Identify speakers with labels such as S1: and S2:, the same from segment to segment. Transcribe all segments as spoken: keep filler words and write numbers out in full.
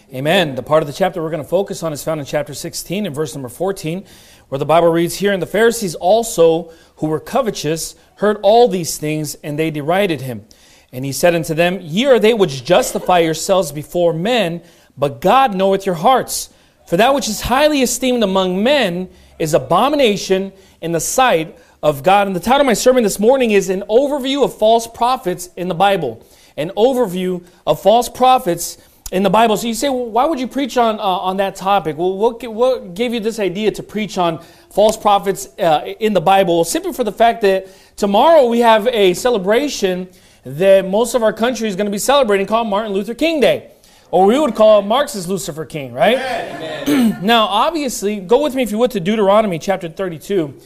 S1: Amen. The part of the chapter we're going to focus on is found in chapter sixteen and verse number fourteen, where the Bible reads here, "And the Pharisees also, who were covetous, heard all these things, and they derided him. And he said unto them, Ye are they which justify yourselves before men, but God knoweth your hearts. For that which is highly esteemed among men is abomination in the sight of God." And the title of my sermon this morning is An Overview of False Prophets in the Bible. An overview of false prophets in the Bible. So you say, well, why would you preach on uh, on that topic? Well, what, what gave you this idea to preach on false prophets uh, in the Bible? Well, simply for the fact that tomorrow we have a celebration that most of our country is going to be celebrating called Martin Luther King Day. Or we would call Marxist Lucifer King, right? Amen. Now, obviously, go with me if you would to Deuteronomy chapter thirty-two.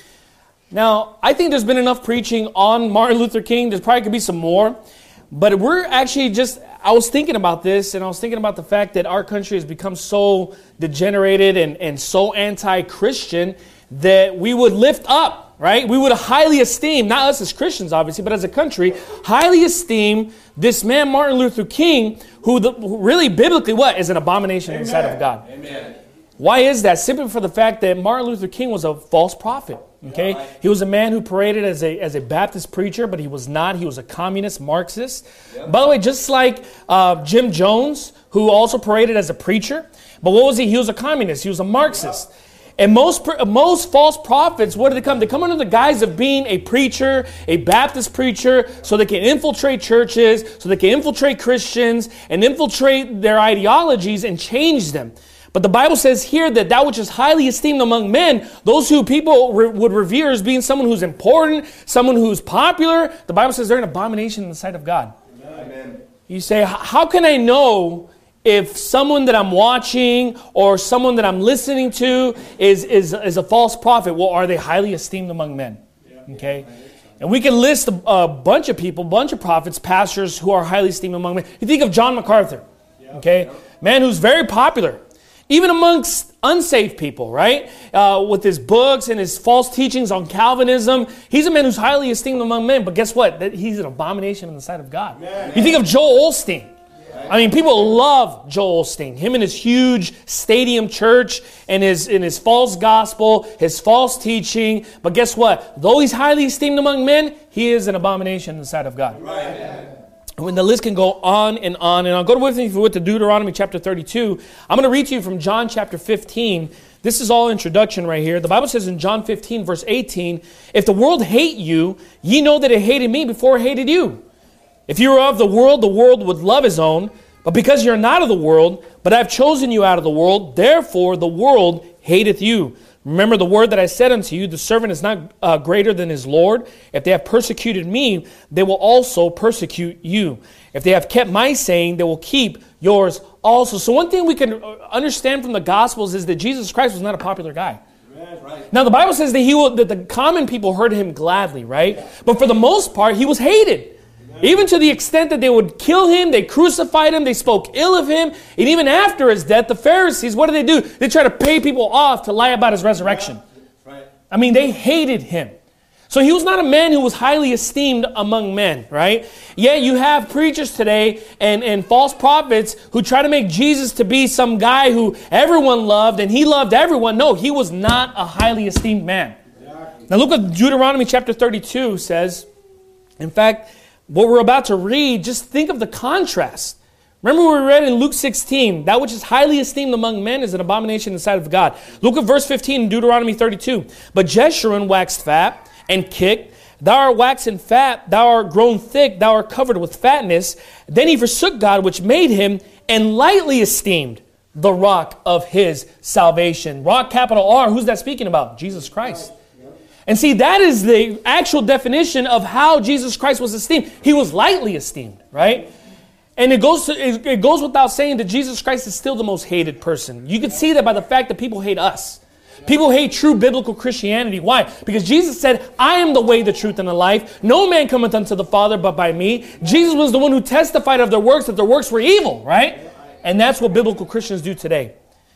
S1: Now, I think there's been enough preaching on Martin Luther King. There probably could be some more. But we're actually just, I was thinking about this, and I was thinking about the fact that our country has become so degenerated and, and so anti-Christian that we would lift up, right? We would highly esteem, not us as Christians, obviously, but as a country, highly esteem this man, Martin Luther King, who, the, who really biblically, what? Is an abomination in the sight of God. Amen. Why is that? Simply for the fact that Martin Luther King was a false prophet. Okay, yeah. He was a man who paraded as a as a Baptist preacher, but he was not. He was a communist Marxist. Yep. By the way, just like uh, Jim Jones, who also paraded as a preacher, but what was he? He was a communist. He was a Marxist. Yep. And most most false prophets, what do they come? They come under the guise of being a preacher, a Baptist preacher, so they can infiltrate churches, so they can infiltrate Christians, and infiltrate their ideologies and change them. But the Bible says here that that which is highly esteemed among men, those who people re- would revere as being someone who's important, someone who's popular, the Bible says they're an abomination in the sight of God. Amen. You say, how can I know if someone that I'm watching or someone that I'm listening to is, is, is a false prophet? Well, are they highly esteemed among men? Okay. And we can list a, a bunch of people, a bunch of prophets, pastors who are highly esteemed among men. You think of John MacArthur, okay? Man who's very popular. Even amongst unsaved people, right? Uh, with his books and his false teachings on Calvinism, he's a man who's highly esteemed among men. But guess what? That he's an abomination in the sight of God. Amen. You think of Joel Osteen. I mean, people love Joel Osteen. Him and his huge stadium church and his, and his false gospel, his false teaching. But guess what? Though he's highly esteemed among men, he is an abomination in the sight of God. Right. When the list can go on and on and on. Go with me if you would to Deuteronomy chapter thirty-two. I'm going to read to you from John chapter fifteen. This is all introduction right here. The Bible says in John fifteen verse eighteen, "If the world hate you, ye know that it hated me before it hated you. If you were of the world, the world would love his own. But because you're not of the world, but I have chosen you out of the world, therefore the world hateth you. Remember the word that I said unto you, the servant is not uh, greater than his Lord. If they have persecuted me, they will also persecute you. If they have kept my saying, they will keep yours also." So one thing we can understand from the Gospels is that Jesus Christ was not a popular guy. Right. Now the Bible says that he will, that the common people heard him gladly, right? But for the most part, he was hated. Even to the extent that they would kill him, they crucified him, they spoke ill of him. And even after his death, the Pharisees, what did they do? They tried to pay people off to lie about his resurrection. Right. I mean, they hated him. So he was not a man who was highly esteemed among men, right? Yet you have preachers today and, and false prophets who try to make Jesus to be some guy who everyone loved and he loved everyone. No, he was not a highly esteemed man. Exactly. Now look what Deuteronomy chapter thirty-two says. In fact, what we're about to read, just think of the contrast. Remember we read in Luke sixteen, that which is highly esteemed among men is an abomination in the sight of God. Look at verse fifteen in Deuteronomy thirty-two. "But Jeshurun waxed fat and kicked. Thou art waxen fat, thou art grown thick, thou art covered with fatness. Then he forsook God which made him and lightly esteemed the rock of his salvation." Rock, capital R, who's that speaking about? Jesus Christ. And see, that is the actual definition of how Jesus Christ was esteemed. He was lightly esteemed, right? And it goes to, it goes without saying that Jesus Christ is still the most hated person. You can see that by the fact that people hate us. People hate true biblical Christianity. Why? Because Jesus said, "I am the way, the truth, and the life. No man cometh unto the Father but by me." Jesus was the one who testified of their works, that their works were evil, right? And that's what biblical Christians do today.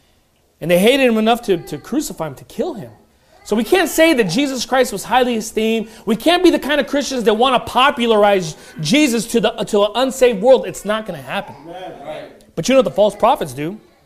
S1: And they hated him enough to, to crucify him, to kill him. So we can't say that Jesus Christ was highly esteemed. We can't be the kind of Christians that want to popularize Jesus to the to an unsaved world. It's not going to happen. Right. But you know what the false prophets do?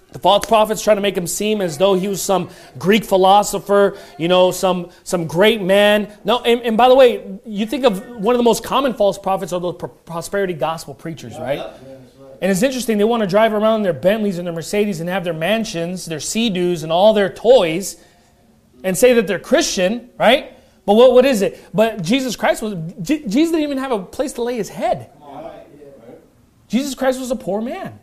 S1: The false prophets try to make him seem as though he was some Greek philosopher, you know, some some great man. No, and, and by the way, you think of one of the most common false prophets are those prosperity gospel preachers, right? And it's interesting, they want to drive around in their Bentleys and their Mercedes and have their mansions, their Sea-Doos and all their toys and say that they're Christian, right? But what what is it? But Jesus Christ was, J- Jesus didn't even have a place to lay his head. Jesus Christ was a poor man.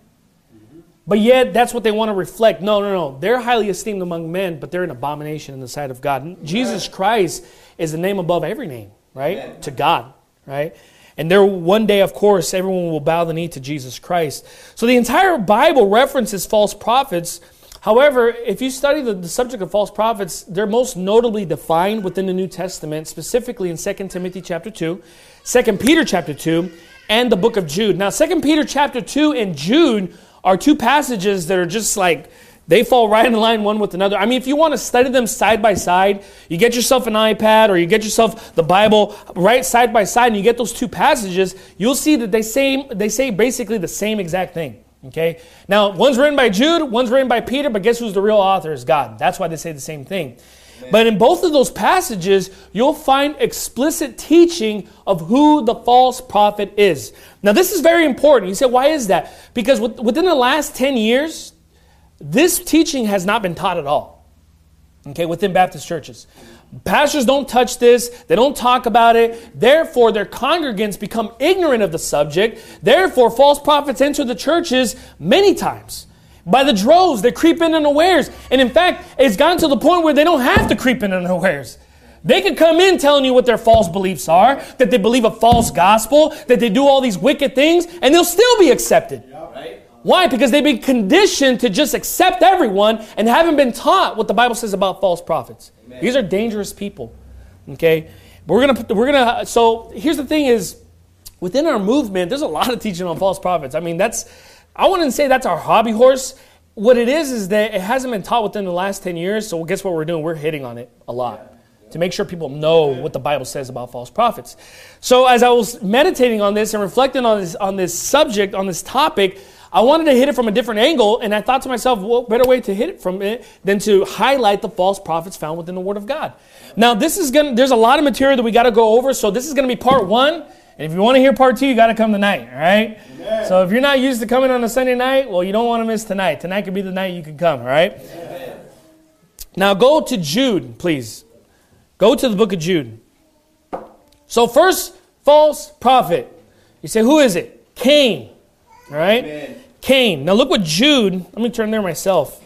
S1: But yet, that's what they want to reflect. No, no, no. They're highly esteemed among men, but they're an abomination in the sight of God. Amen. Jesus Christ is the name above every name, right? Amen. To God, right? And there one day, of course, everyone will bow the knee to Jesus Christ. So the entire Bible references false prophets. However, if you study the, the subject of false prophets, they're most notably defined within the New Testament, specifically in Second Timothy chapter two, Second Peter chapter two, and the book of Jude. Now, Second Peter chapter two and Jude are two passages that are just like, they fall right in line one with another. I mean, if you want to study them side by side, you get yourself an iPad or you get yourself the Bible right side by side and you get those two passages, you'll see that they say, they say basically the same exact thing. Okay? Now, one's written by Jude, one's written by Peter, but guess who's the real author is God. That's why they say the same thing. Amen. But in both of those passages, you'll find explicit teaching of who the false prophet is. Now, this is very important. You say, why is that? Because within the last ten years, this teaching has not been taught at all. Okay, within Baptist churches. Pastors don't touch this. They don't talk about it. Therefore, their congregants become ignorant of the subject. Therefore, false prophets enter the churches many times. By the droves, they creep in unawares. And in fact, it's gotten to the point where they don't have to creep in unawares. They can come in telling you what their false beliefs are, that they believe a false gospel, that they do all these wicked things, and they'll still be accepted. Right. Why? Because they've been conditioned to just accept everyone and haven't been taught what the Bible says about false prophets. Amen. These are dangerous people. Okay? We're gonna we're gonna so here's the thing is within our movement, there's a lot of teaching on false prophets. I mean, that's I wouldn't say that's our hobby horse. What it is is that it hasn't been taught within the last ten years, so guess what we're doing? We're hitting on it a lot. Yeah. To make sure people know what the Bible says about false prophets. So as I was meditating on this and reflecting on this on this subject, on this topic, I wanted to hit it from a different angle, and I thought to myself, what better way to hit it from it than to highlight the false prophets found within the Word of God. Now, this is going there's a lot of material that we got to go over, so this is going to be part one. And if you want to hear part two, you got to come tonight, all right? Amen. So if you're not used to coming on a Sunday night, well, you don't want to miss tonight. Tonight could be the night you can come, all right? Amen. Now go to Jude, please. Go to the book of Jude. So first, false prophet. You say, who is it? Cain. All right? Amen. Cain. Now look what Jude, let me turn there myself.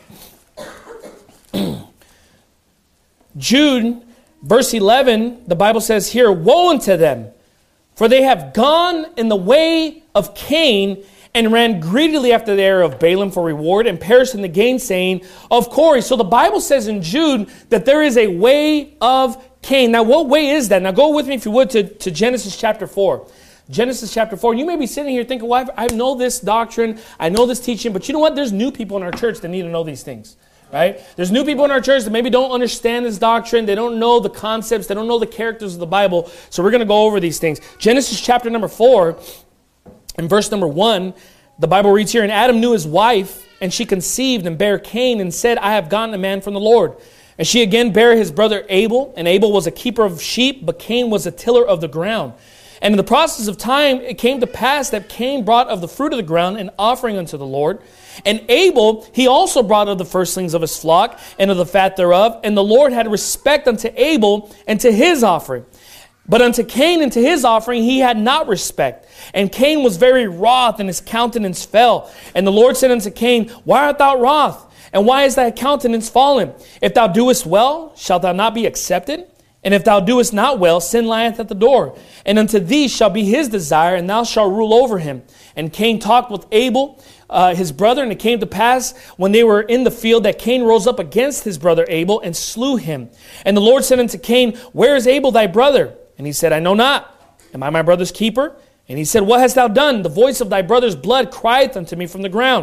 S1: Jude, verse eleven, the Bible says here, woe unto them, for they have gone in the way of Cain and ran greedily after the heir of Balaam for reward and perished in the gainsaying of Corey. So the Bible says in Jude that there is a way of Cain. Now what way is that? Now go with me if you would to, to Genesis chapter four. Genesis chapter four. You may be sitting here thinking, well, I know this doctrine, I know this teaching, but you know what? There's new people in our church that need to know these things. Right? There's new people in our church that maybe don't understand this doctrine. They don't know the concepts. They don't know the characters of the Bible. So we're going to go over these things. Genesis chapter number four and verse number one, the Bible reads here, and Adam knew his wife, and she conceived and bare Cain and said, I have gotten a man from the Lord. And she again bare his brother Abel, and Abel was a keeper of sheep, but Cain was a tiller of the ground. And in the process of time, it came to pass that Cain brought of the fruit of the ground an offering unto the Lord. And Abel, he also brought of the firstlings of his flock and of the fat thereof. And the Lord had respect unto Abel and to his offering. But unto Cain and to his offering he had not respect. And Cain was very wroth, and his countenance fell. And the Lord said unto Cain, why art thou wroth? And why is thy countenance fallen? If thou doest well, shalt thou not be accepted? And if thou doest not well, sin lieth at the door. And unto thee shall be his desire, and thou shalt rule over him. And Cain talked with Abel, uh, his brother, and it came to pass, when they were in the field, that Cain rose up against his brother Abel, and slew him. And the Lord said unto Cain, where is Abel thy brother? And he said, I know not. Am I my brother's keeper? And he said, what hast thou done? The voice of thy brother's blood crieth unto me from the ground.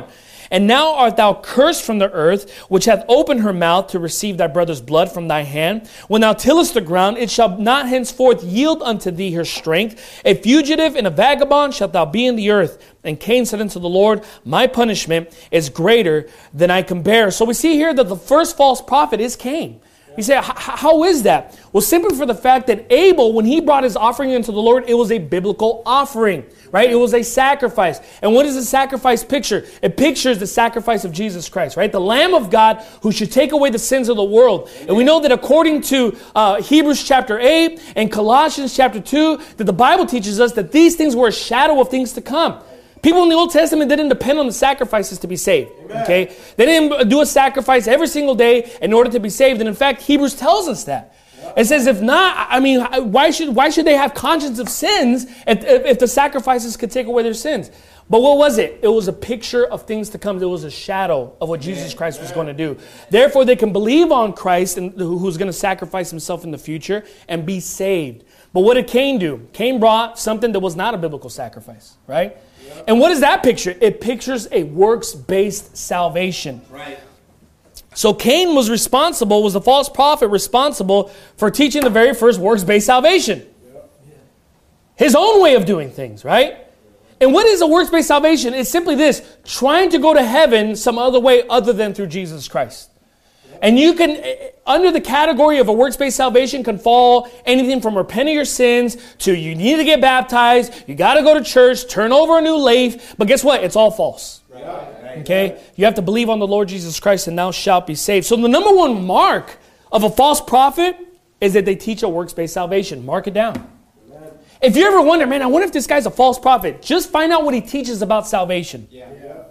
S1: And now art thou cursed from the earth, which hath opened her mouth to receive thy brother's blood from thy hand. When thou tillest the ground, it shall not henceforth yield unto thee her strength. A fugitive and a vagabond shalt thou be in the earth. And Cain said unto the Lord, my punishment is greater than I can bear. So we see here that the first false prophet is Cain. You say, how is that? Well, simply for the fact that Abel, when he brought his offering into the Lord, it was a biblical offering, right? It was a sacrifice. And what does a sacrifice picture? It pictures the sacrifice of Jesus Christ, right? The Lamb of God who should take away the sins of the world. And we know that according to uh, Hebrews chapter eight and Colossians chapter two, that the Bible teaches us that these things were a shadow of things to come. People in the Old Testament didn't depend on the sacrifices to be saved. Amen. Okay, they didn't do a sacrifice every single day in order to be saved. And in fact, Hebrews tells us that. It says, if not, I mean, why should why should they have conscience of sins if, if the sacrifices could take away their sins? But what was it? It was a picture of things to come. It was a shadow of what Jesus Christ was going to do. Therefore, they can believe on Christ, and who's going to sacrifice himself in the future, and be saved. But what did Cain do? Cain brought something that was not a biblical sacrifice, right? Yep. And what does that picture? It pictures a works-based salvation. Right. So Cain was responsible, was the false prophet responsible for teaching the very first works-based salvation. Yep. His own way of doing things, right? And what is a works-based salvation? It's simply this, trying to go to heaven some other way other than through Jesus Christ. And you can, under the category of a works-based salvation, can fall anything from repenting your sins to you need to get baptized, you got to go to church, turn over a new leaf. But guess what? It's all false. Right. Okay? You have to believe on the Lord Jesus Christ and thou shalt be saved. So the number one mark of a false prophet is that they teach a works-based salvation. Mark it down. Amen. If you ever wonder, man, I wonder if this guy's a false prophet, just find out what he teaches about salvation. Yeah.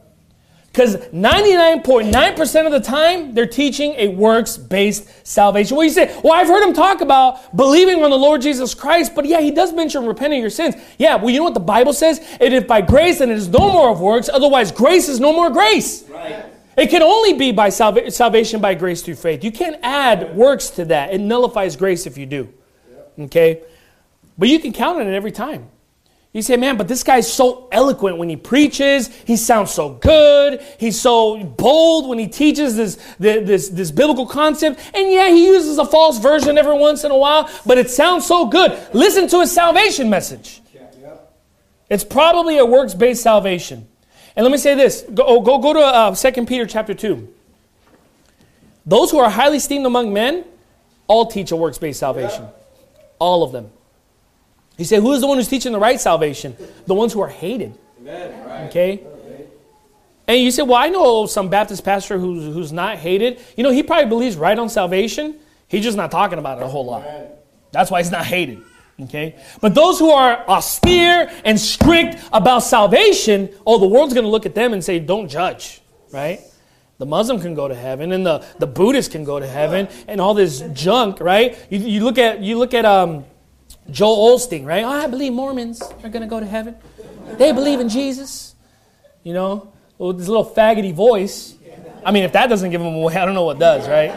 S1: Because ninety-nine point nine percent of the time, they're teaching a works-based salvation. Well, you say, well, I've heard him talk about believing on the Lord Jesus Christ, but yeah, he does mention repenting your sins. Yeah, well, you know what the Bible says? And if by grace, then it is no more of works. Otherwise, grace is no more grace. Right. It can only be by salva- salvation by grace through faith. You can't add works to that. It nullifies grace if you do. Okay? But you can count on it every time. You say, man, but this guy's so eloquent when he preaches. He sounds so good. He's so bold when he teaches this, this, this biblical concept. And yeah, he uses a false version every once in a while, but it sounds so good. Listen to his salvation message. It's probably a works-based salvation. And let me say this. Go, go, go to uh, Second Peter chapter two. Those who are highly esteemed among men all teach a works-based salvation. All of them. You say, who is the one who's teaching the right salvation? The ones who are hated. Amen. Okay? And you say, well, I know some Baptist pastor who's, who's not hated. You know, he probably believes right on salvation. He's just not talking about it a whole lot. That's why he's not hated. Okay? But those who are austere and strict about salvation, oh, the world's going to look at them and say, don't judge. Right? The Muslim can go to heaven, and the, the Buddhist can go to heaven, and all this junk, right? You, you look at, you look at, um, Joel Osteen, right? Oh, I believe Mormons are going to go to heaven. They believe in Jesus. You know, with this little faggoty voice. I mean, if that doesn't give him away, I don't know what does, right?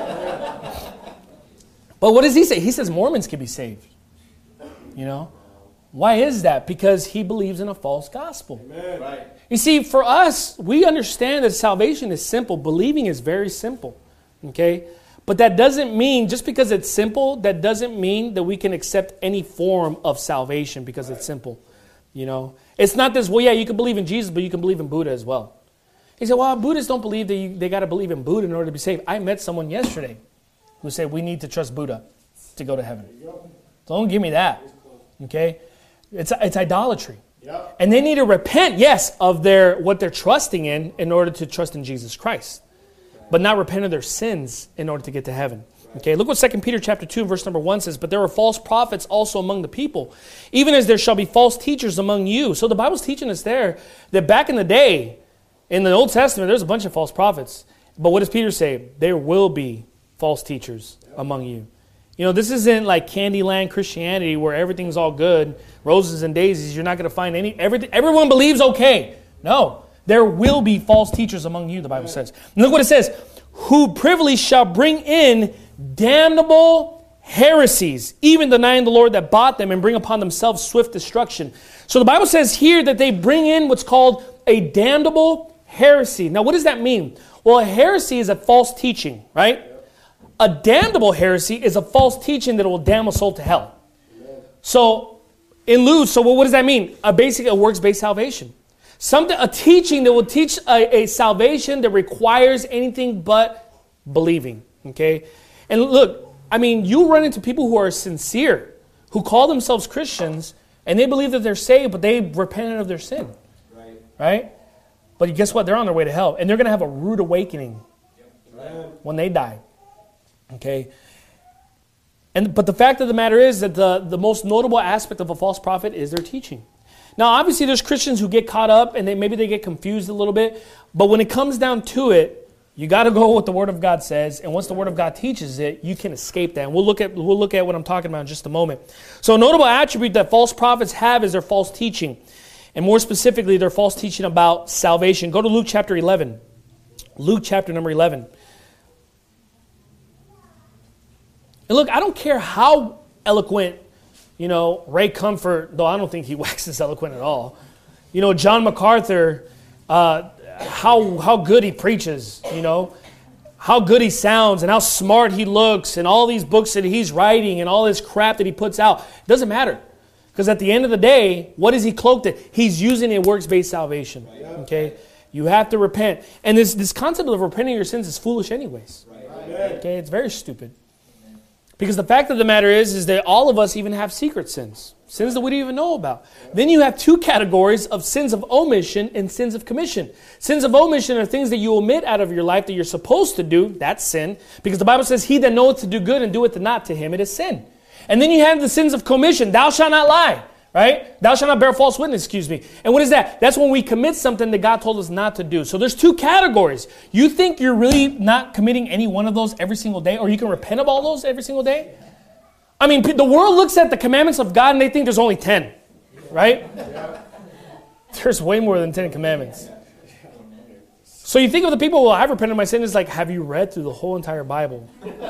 S1: But what does he say? He says Mormons can be saved. You know? Why is that? Because he believes in a false gospel. Amen. Right. You see, for us, we understand that salvation is simple. Believing is very simple. Okay? But that doesn't mean, just because it's simple, that doesn't mean that we can accept any form of salvation because it's simple. You know, it's not this, well, yeah, you can believe in Jesus, but you can believe in Buddha as well. He said, well, Buddhists don't believe that you, they got to believe in Buddha in order to be saved. I met someone yesterday who said we need to trust Buddha to go to heaven. Don't give me that. Okay? It's, it's idolatry. And they need to repent, yes, of their what they're trusting in in order to trust in Jesus Christ. But not repent of their sins in order to get to heaven. Okay, look what Second Peter chapter two, verse number one says, but there are false prophets also among the people, even as there shall be false teachers among you. So the Bible's teaching us there that back in the day, in the Old Testament, there's a bunch of false prophets. But what does Peter say? There will be false teachers among you. You know, this isn't like Candyland Christianity where everything's all good, roses and daisies. You're not going to find any, everything, everyone believes okay. No. There will be false teachers among you, the Bible says. And look what it says. Who privily shall bring in damnable heresies, even denying the Lord that bought them, and bring upon themselves swift destruction. So the Bible says here that they bring in what's called a damnable heresy. Now, what does that mean? Well, a heresy is a false teaching, right? A damnable heresy is a false teaching that will damn a soul to hell. So, in lieu, so what does that mean? A basic, a works-based salvation. Something, a teaching that will teach a, a salvation that requires anything but believing, okay? And look, I mean, you run into people who are sincere, who call themselves Christians, and they believe that they're saved, but they repented of their sin, right? Right? But guess what? They're on their way to hell, and they're going to have a rude awakening when they die, okay? And but the fact of the matter is that the, the most notable aspect of a false prophet is their teaching. Now, obviously, there's Christians who get caught up, and they maybe they get confused a little bit, but when it comes down to it, you got to go with what the Word of God says, and once the Word of God teaches it, you can escape that. And we'll look at we'll look at what I'm talking about in just a moment. So a notable attribute that false prophets have is their false teaching, and more specifically, their false teaching about salvation. Go to Luke chapter eleven. Luke chapter number eleven. And look, I don't care how eloquent, you know, Ray Comfort, though I don't think he waxes eloquent at all. You know, John MacArthur, uh, how how good he preaches, you know, how good he sounds and how smart he looks and all these books that he's writing and all this crap that he puts out. It doesn't matter. Because at the end of the day, what is he cloaked in? He's using a works-based salvation. Okay? You have to repent. And this, this concept of repenting of your sins is foolish anyways. Okay? It's very stupid. Because the fact of the matter is, is that all of us even have secret sins. Sins that we don't even know about. Then you have two categories of sins of omission and sins of commission. Sins of omission are things that you omit out of your life that you're supposed to do. That's sin. Because the Bible says, he that knoweth to do good and doeth it not, to him it is sin. And then you have the sins of commission. Thou shalt not lie. Right? Thou shalt not bear false witness, excuse me. And what is that? That's when we commit something that God told us not to do. So there's two categories. You think you're really not committing any one of those every single day, or you can repent of all those every single day? I mean, the world looks at the commandments of God and they think there's only ten. Right? There's way more than ten commandments. So you think of the people, well, I've repented of my sin. It's like, have you read through the whole entire Bible?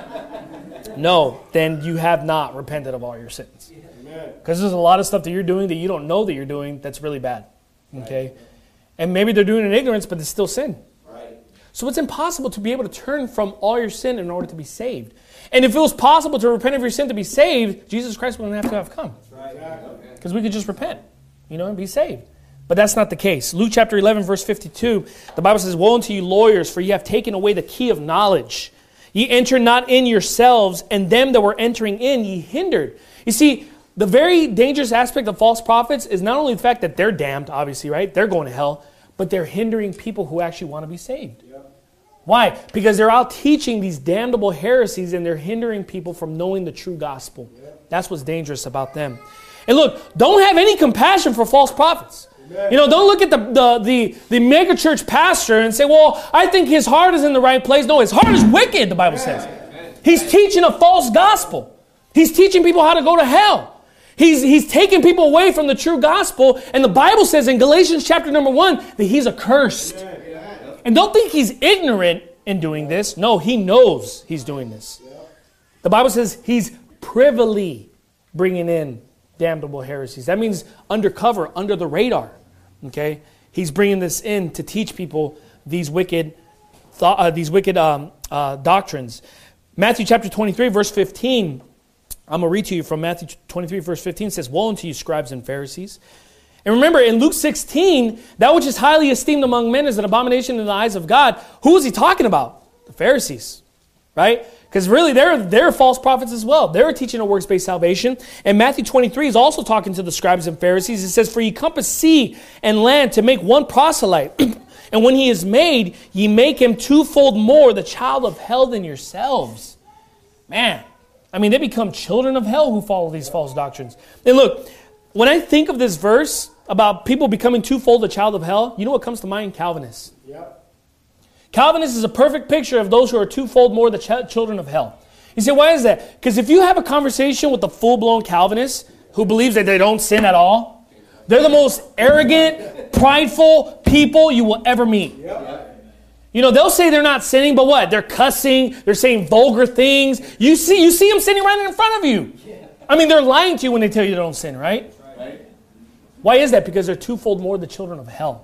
S1: No, then you have not repented of all your sins. Because there's a lot of stuff that you're doing that you don't know that you're doing that's really bad. Okay? And maybe they're doing it in ignorance, but it's still sin. Right. So it's impossible to be able to turn from all your sin in order to be saved. And if it was possible to repent of your sin to be saved, Jesus Christ wouldn't have to have come. Because we could just repent, you know, and be saved. But that's not the case. Luke chapter eleven, verse fifty-two, the Bible says, woe unto you lawyers, for ye have taken away the key of knowledge. Ye enter not in yourselves, and them that were entering in ye hindered. You see, the very dangerous aspect of false prophets is not only the fact that they're damned, obviously, right? They're going to hell, but they're hindering people who actually want to be saved. Yeah. Why? Because they're out teaching these damnable heresies and they're hindering people from knowing the true gospel. Yeah. That's what's dangerous about them. And look, don't have any compassion for false prophets. Amen. You know, don't look at the, the, the, the mega church pastor and say, well, I think his heart is in the right place. No, his heart is wicked, the Bible says. Amen. He's teaching a false gospel. He's teaching people how to go to hell. He's, he's taking people away from the true gospel. And the Bible says in Galatians chapter number one that he's accursed. Yeah. And don't think he's ignorant in doing this. No, he knows he's doing this. Yeah. The Bible says he's privily bringing in damnable heresies. That means undercover, under the radar. Okay? He's bringing this in to teach people these wicked, th- uh, these wicked um, uh, doctrines. Matthew chapter twenty-three, verse fifteen. I'm going to read to you from Matthew twenty-three, verse fifteen. It says, woe unto you, scribes and Pharisees. And remember, in Luke sixteen, that which is highly esteemed among men is an abomination in the eyes of God. Who is he talking about? The Pharisees, right? Because really, they're, they're false prophets as well. They're teaching a works-based salvation. And Matthew twenty-three is also talking to the scribes and Pharisees. It says, for ye compass sea and land to make one proselyte. And when he is made, ye make him twofold more the child of hell than yourselves. Man. I mean, they become children of hell who follow these false doctrines. And look, when I think of this verse about people becoming twofold a child of hell, you know what comes to mind? Calvinists. Yep. Calvinists is a perfect picture of those who are twofold more the ch- children of hell. You say, why is that? Because if you have a conversation with a full-blown Calvinist who believes that they don't sin at all, they're the most arrogant, prideful people you will ever meet. Yep. You know, they'll say they're not sinning, but what? They're cussing. They're saying vulgar things. You see you see them sitting right in front of you. I mean, they're lying to you when they tell you they don't sin, right? Right. Why is that? Because they're twofold more the children of hell.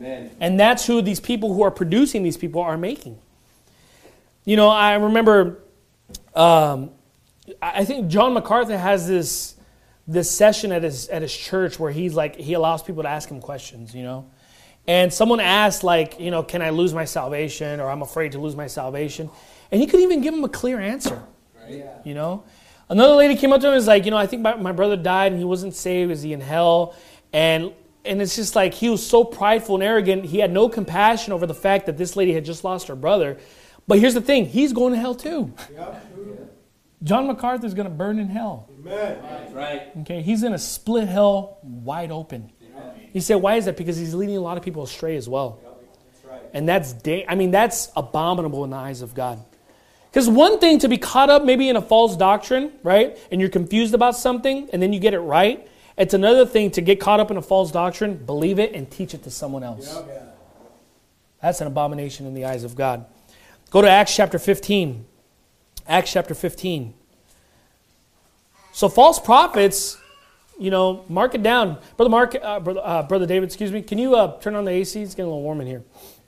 S2: Amen.
S1: And that's who these people who are producing these people are making. You know, I remember, um, I think John MacArthur has this this session at his at his church where he's like, he allows people to ask him questions, you know. And someone asked, like, you know, can I lose my salvation, or I'm afraid to lose my salvation? And he couldn't even give him a clear answer,
S2: Right. Yeah.
S1: you know. Another lady came up to him and was like, you know, I think my, my brother died and he wasn't saved. Is he in hell? And and it's just like he was so prideful and arrogant. He had no compassion over the fact that this lady had just lost her brother. But here's the thing. He's going to hell too.
S3: Yep.
S1: John MacArthur is going to burn in hell.
S3: Amen.
S2: Right.
S1: Okay, he's in a split hell wide open. You say, why is that? Because he's leading a lot of people astray as well.
S3: That's right.
S1: And that's, da- I mean, that's abominable in the eyes of God. Because one thing to be caught up maybe in a false doctrine, right? And you're confused about something, and then you get it right. It's another thing to get caught up in a false doctrine, believe it, and teach it to someone else.
S3: Yep.
S1: That's an abomination in the eyes of God. Go to Acts chapter fifteen. Acts chapter fifteen. So false prophets, you know, mark it down. Brother Mark, uh, brother, uh, Brother David, excuse me, can you uh, turn on the A C? It's getting a little warm in here.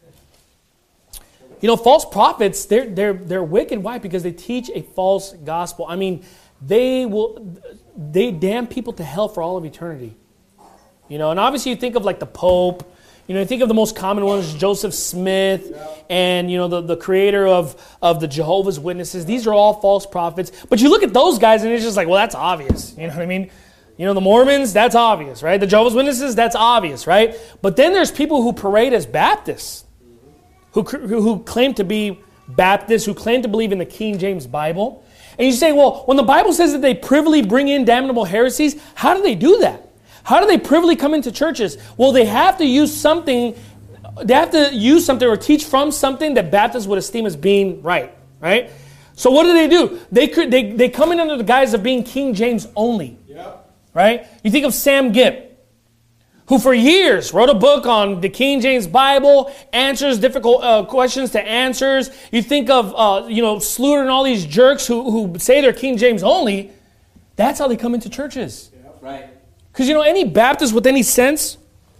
S1: You know, false prophets, they're, they're, they're wicked. Why? Because they teach a false gospel. I mean, they will, they damn people to hell for all of eternity. You know, and obviously you think of like the Pope. You know, you think of the most common ones, Joseph Smith, and, you know, the, the creator of, of the Jehovah's Witnesses. These are all false prophets. But you look at those guys and it's just like, well, that's obvious. You know what I mean? You know, the Mormons, that's obvious, right? The Jehovah's Witnesses, that's obvious, right? But then there's people who parade as Baptists, who, who claim to be Baptists, who claim to believe in the King James Bible. And you say, well, when the Bible says that they privily bring in damnable heresies, how do they do that? How do they privily come into churches? Well, they have to use something, they have to use something or teach from something that Baptists would esteem as being right, right? So what do they do? They could, they, they come in under the guise of being King James only,
S3: Yep.
S1: right? You think of Sam Gipp, who for years wrote a book on the King James Bible, answers difficult uh, questions to answers. You think of, uh, you know, Sluter and all these jerks who, who say they're King James only. That's how they come into churches.
S3: Yep.
S2: Right.
S1: Because, you know, any Baptist with any sense,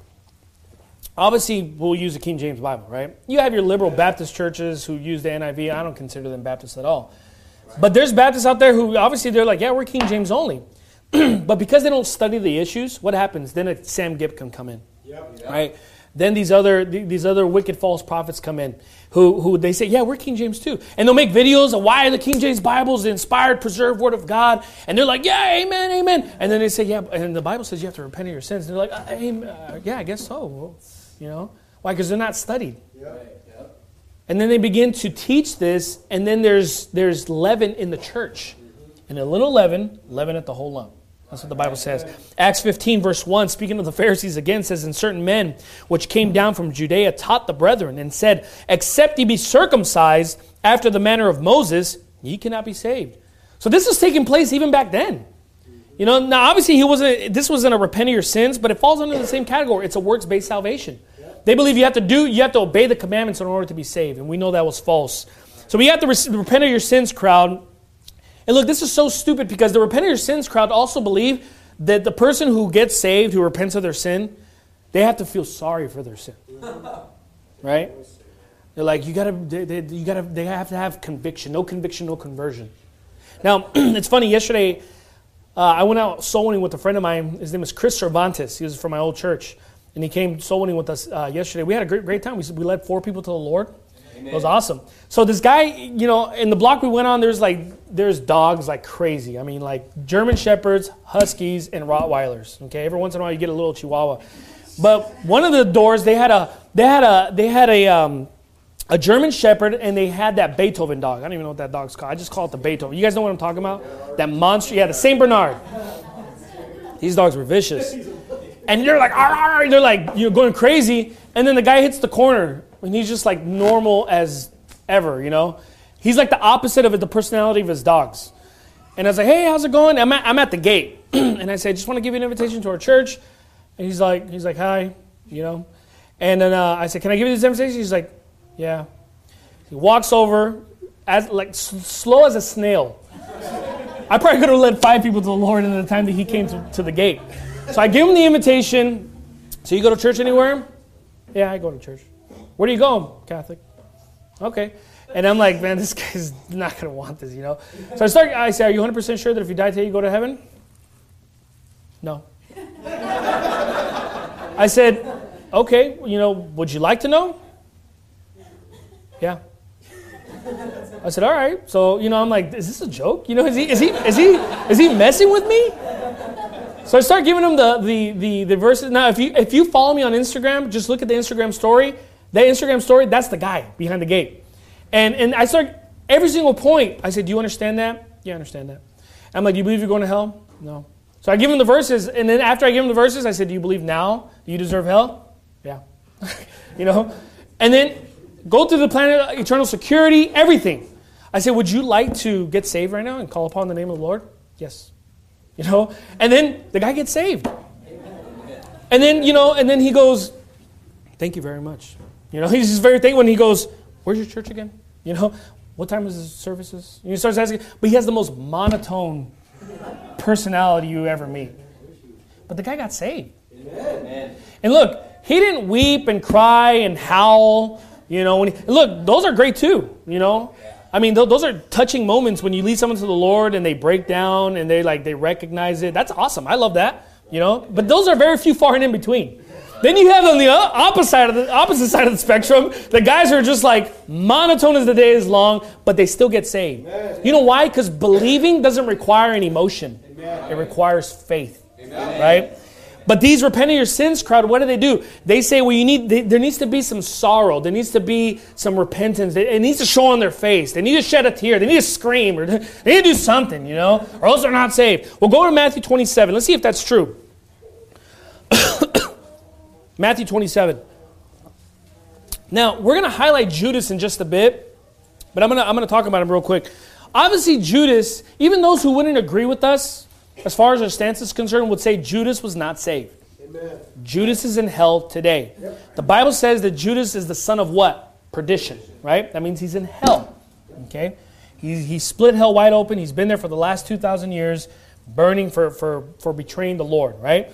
S1: obviously will use the King James Bible, right? You have your liberal Baptist churches who use the N I V. I don't consider them Baptists at all. Right. But there's Baptists out there who obviously they're like, yeah, we're King James only. But because they don't study the issues, what happens? Then a Sam Gipp can come in,
S3: Yep.
S1: right? Then these other these other wicked false prophets come in who, who they say, yeah, we're King James too. And they'll make videos of why the King James Bible is the inspired, preserved Word of God. And they're like, yeah, amen, amen. And then they say, yeah, and the Bible says you have to repent of your sins. And they're like, uh, amen. Uh, yeah, I guess so. Well, you know, why? Because they're not studied.
S3: Yep.
S2: Yep.
S1: And then they begin to teach this, and then there's there's leaven in the church. And a little leaven, leaven at the whole lump. That's what the Bible says. Acts fifteen, verse one, speaking of the Pharisees again, says, and certain men which came down from Judea taught the brethren and said, except ye be circumcised after the manner of Moses, ye cannot be saved. So this was taking place even back then. You know, now obviously he wasn't. This wasn't a repent of your sins, but it falls under the same category. It's a works-based salvation. They believe you have to do, you have to obey the commandments in order to be saved, and we know that was false. So we have to re- repent of your sins crowd. And look, this is so stupid because the repent of your sins crowd also believe that the person who gets saved, who repents of their sin, they have to feel sorry for their sin, right? They're like, you gotta, they, they, you gotta, they have to have conviction. No conviction, no conversion. Now, it's funny. Yesterday, uh, I went out soul winning with a friend of mine. His name is Chris Cervantes. He was from my old church, and he came soul winning with us uh, yesterday. We had a great, great time. We we led four people to the Lord. Amen. It was awesome. So this guy, you know, in the block we went on, there's like, there's dogs like crazy. I mean, like German Shepherds, Huskies, and Rottweilers. Okay, every once in a while you get a little Chihuahua. But one of the doors, they had a, they had a, they had a, um, a German Shepherd, and they had that Beethoven dog. I don't even know what that dog's called. I just call it the Beethoven. You guys know what I'm talking about? That monster. Yeah, the Saint Bernard. These dogs were vicious. And they're like, arr, arr, they're like, you know, going crazy. And then the guy hits the corner, and he's just like normal as ever, you know. He's like the opposite of the personality of his dogs. And I was like, hey, how's it going? I'm at, I'm at the gate. And I said, I just want to give you an invitation to our church. And he's like, he's like, hi, you know. And then uh, I said, can I give you this invitation? He's like, yeah. He walks over, as like s- slow as a snail. I probably could have led five people to the Lord in the time that he came to, to the gate. So I gave him the invitation. So you go to church anywhere? Yeah, I go to church. Where do you go? Catholic. Okay. And I'm like, man, this guy's not going to want this, you know. So I start, I say, are you one hundred percent sure that if you die today, you go to heaven? No. I said, okay, you know, would you like to know? Yeah. I said, all right. So, you know, I'm like, is this a joke? You know, is he is he is he is he messing with me? So I start giving him the the the, the verses. Now, if you if you follow me on Instagram, just look at the Instagram story. That Instagram story, that's the guy behind the gate. And and I start every single point. I said, do you understand that? Yeah, I understand that. I'm like, do you believe you're going to hell? No. So I give him the verses, and then after I give him the verses, I said, do you believe now that you deserve hell? Yeah. You know? And then go through the planet, eternal security, everything. I said, would you like to get saved right now and call upon the name of the Lord? Yes. You know? And then the guy gets saved. And then, you know, and then he goes, thank you very much. You know, he's just very thankful when he goes, where's your church again? You know, what time is the services? And he starts asking, but he has the most monotone personality you ever meet. But the guy got saved. Amen. And look, he didn't weep and cry and howl. You know, when he, look, those are great too. You know, I mean, th- those are touching moments when you lead someone to the Lord and they break down and they like they recognize it. That's awesome. I love that. You know, but those are very few far and in between. Then you have on the opposite side of the opposite side of the spectrum, the guys who are just like monotone as the day is long, but they still get saved. Amen. You know why? Because believing doesn't require an emotion. Amen. It requires faith. Amen. Right? But these repent of your sins crowd, what do they do? They say, well, you need. They, there needs to be some sorrow. There needs to be some repentance. It needs to show on their face. They need to shed a tear. They need to scream. Or they need to do something, you know, or else they're not saved. Well, go to Matthew twenty-seven. Let's see if that's true. Matthew twenty-seven. Now, we're going to highlight Judas in just a bit, but I'm going to I'm going to talk about him real quick. Obviously, Judas, even those who wouldn't agree with us, as far as our stance is concerned, would say Judas was not saved. Amen. Judas is in hell today. Yep. The Bible says that Judas is the son of what? Perdition, right? That means he's in hell. Okay? He, he split hell wide open. He's been there for the last two thousand years, burning for, for, for betraying the Lord, right?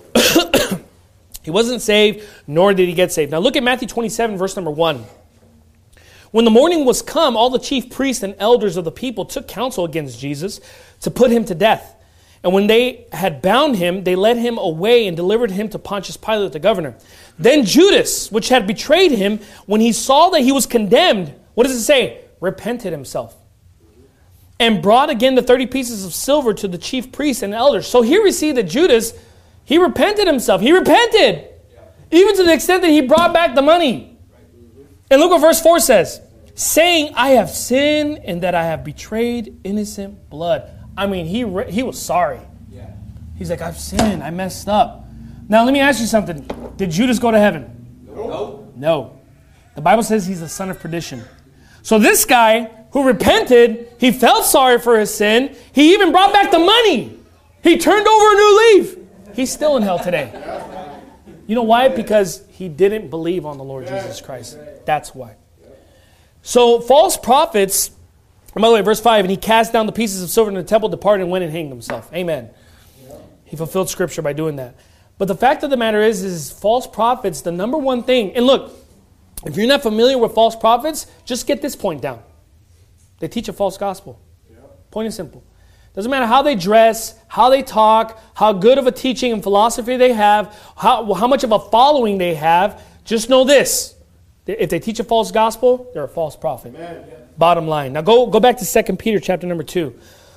S1: He wasn't saved, nor did he get saved. Now look at Matthew twenty-seven, verse number one. When the morning was come, all the chief priests and elders of the people took counsel against Jesus to put him to death. And when they had bound him, they led him away and delivered him to Pontius Pilate the governor. Then Judas, which had betrayed him, when he saw that he was condemned, what does it say? Repented himself. And brought again the thirty pieces of silver to the chief priests and elders. So here we see that Judas, he repented himself. He repented. Even to the extent that he brought back the money. And look what verse four says. Saying, I have sinned and that I have betrayed innocent blood. I mean, he re- he was sorry. He's like, I've sinned. I messed up. Now, let me ask you something. Did Judas go to heaven? No. No. The Bible says he's the son of perdition. So this guy who repented, he felt sorry for his sin. He even brought back the money. He turned over a new leaf. He's still in hell today. You know why? Because he didn't believe on the Lord Jesus Christ. That's why. So false prophets, and by the way, verse five, and he cast down the pieces of silver in the temple, departed, and went and hanged himself. Amen. He fulfilled Scripture by doing that. But the fact of the matter is, is false prophets, the number one thing, and look, if you're not familiar with false prophets, just get this point down. They teach a false gospel. Point and simple. Doesn't matter how they dress, how they talk, how good of a teaching and philosophy they have, how, how much of a following they have. Just know this. If they teach a false gospel, they're a false prophet. Amen. Bottom line. Now go, go back to Second Peter chapter number two.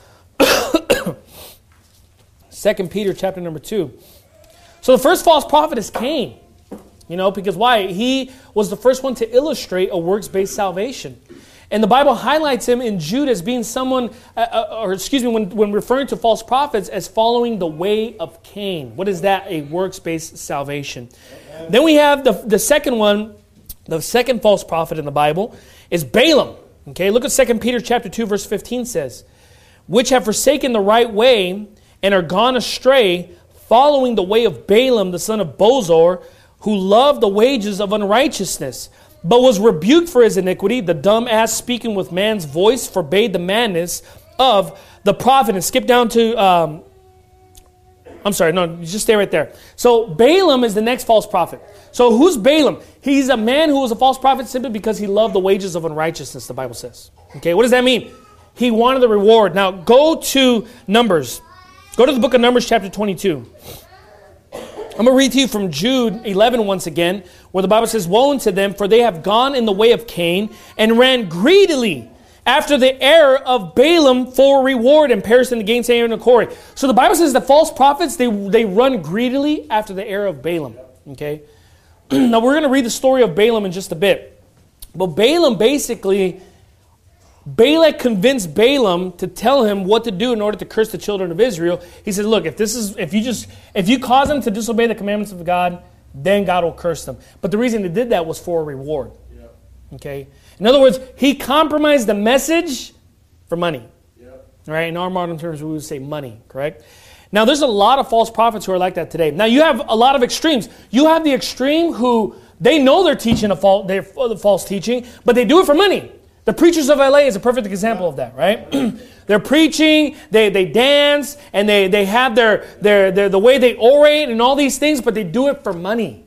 S1: Second Peter chapter number two. So the first false prophet is Cain. You know, because why? He was the first one to illustrate a works-based salvation. And the Bible highlights him in Jude as being someone, uh, or excuse me, when, when referring to false prophets, as following the way of Cain. What is that? A works-based salvation. Okay. Then we have the, the second one, the second false prophet in the Bible is Balaam. Okay, look at Second Peter chapter two, verse fifteen says, which have forsaken the right way and are gone astray, following the way of Balaam, the son of Bozor, who loved the wages of unrighteousness, but was rebuked for his iniquity. The dumb ass speaking with man's voice forbade the madness of the prophet. And skip down to um, I'm sorry, no, just stay right there. So Balaam is the next false prophet. So who's Balaam? He's a man who was a false prophet simply because he loved the wages of unrighteousness, the Bible says. Okay, what does that mean? He wanted the reward. Now go to Numbers. Go to the book of Numbers chapter twenty-two. I'm going to read to you from Jude eleven once again, where the Bible says, woe unto them, for they have gone in the way of Cain and ran greedily after the error of Balaam for reward and perished in the gainsaying of Korah. So the Bible says the false prophets, they, they run greedily after the error of Balaam. Okay. Now we're going to read the story of Balaam in just a bit. But Balaam basically, Balak convinced Balaam to tell him what to do in order to curse the children of Israel. He said, look, if this is, if you just, if you cause them to disobey the commandments of God, then God will curse them. But the reason he did that was for a reward. Yep. Okay. In other words, he compromised the message for money. Yep. Right? In our modern terms, we would say money, correct? Now, there's a lot of false prophets who are like that today. Now, you have a lot of extremes. You have the extreme who, they know they're teaching a false, they're false teaching, but they do it for money. The Preachers of L A is a perfect example of that, right? They're preaching, they, they dance, and they, they have their, their, their, the way they orate and all these things, but they do it for money.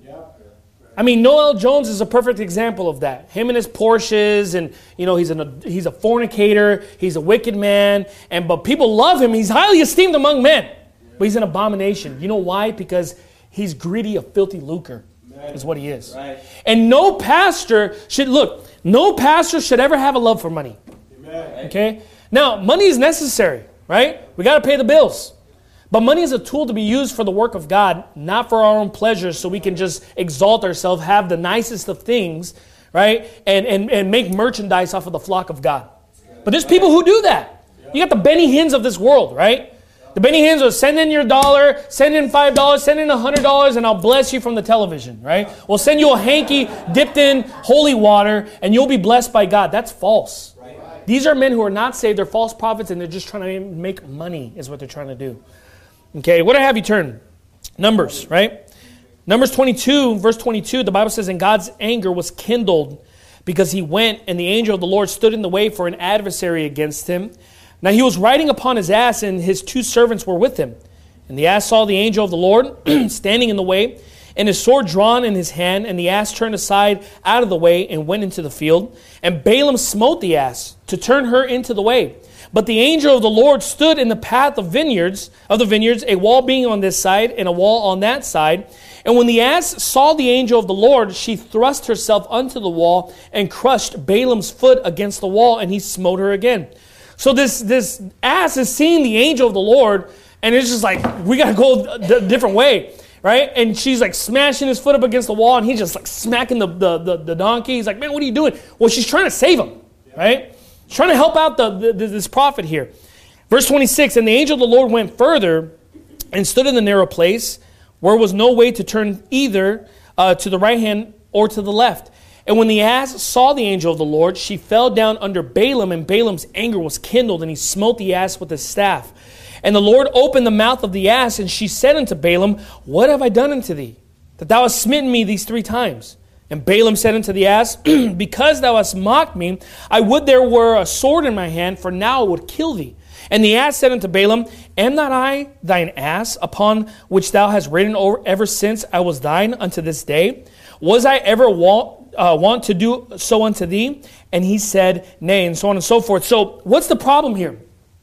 S1: I mean, Noel Jones is a perfect example of that. Him and his Porsches, and you know, he's an he's a fornicator, he's a wicked man, and but people love him. He's highly esteemed among men, but he's an abomination. You know why? Because he's greedy, a filthy lucre, is what he is. Right. And no pastor should look. No pastor should ever have a love for money. Amen. Okay. Now, money is necessary, right? We got to pay the bills. But money is a tool to be used for the work of God, not for our own pleasures, so we can just exalt ourselves, have the nicest of things, right? And, and, and make merchandise off of the flock of God. But there's people who do that. You got the Benny Hinns of this world, right? The Benny Hinns will send in your dollar, send in five dollars, send in one hundred dollars, and I'll bless you from the television, right? We'll send you a hanky dipped in holy water, and you'll be blessed by God. That's false. These are men who are not saved. They're false prophets, and they're just trying to make money is what they're trying to do. Okay, what do I have you turn? Numbers, right? Numbers twenty-two, verse twenty-two, the Bible says, and God's anger was kindled because he went, and the angel of the Lord stood in the way for an adversary against him. Now he was riding upon his ass, and his two servants were with him. And the ass saw the angel of the Lord standing in the way, and his sword drawn in his hand, and the ass turned aside out of the way and went into the field. And Balaam smote the ass to turn her into the way. But the angel of the Lord stood in the path of vineyards, of the vineyards, a wall being on this side and a wall on that side. And when the ass saw the angel of the Lord, she thrust herself unto the wall and crushed Balaam's foot against the wall, and he smote her again. So this, this ass is seeing the angel of the Lord, and it's just like, we got to go a different way, right? And she's like smashing his foot up against the wall, and he's just like smacking the, the, the, the donkey. He's like, man, what are you doing? Well, she's trying to save him, right? She's trying to help out the, the, this prophet here. Verse twenty-six, and the angel of the Lord went further and stood in the narrow place where was no way to turn either uh, to the right hand or to the left. And when the ass saw the angel of the Lord, she fell down under Balaam, and Balaam's anger was kindled, and he smote the ass with his staff. And the Lord opened the mouth of the ass, and she said unto Balaam, what have I done unto thee, that thou hast smitten me these three times? And Balaam said unto the ass, because thou hast mocked me, I would there were a sword in my hand, for now I would kill thee. And the ass said unto Balaam, am not I thine ass, upon which thou hast ridden over ever since I was thine unto this day? Was I ever want, uh, want to do so unto thee? And he said, nay, and so on and so forth. So what's the problem here?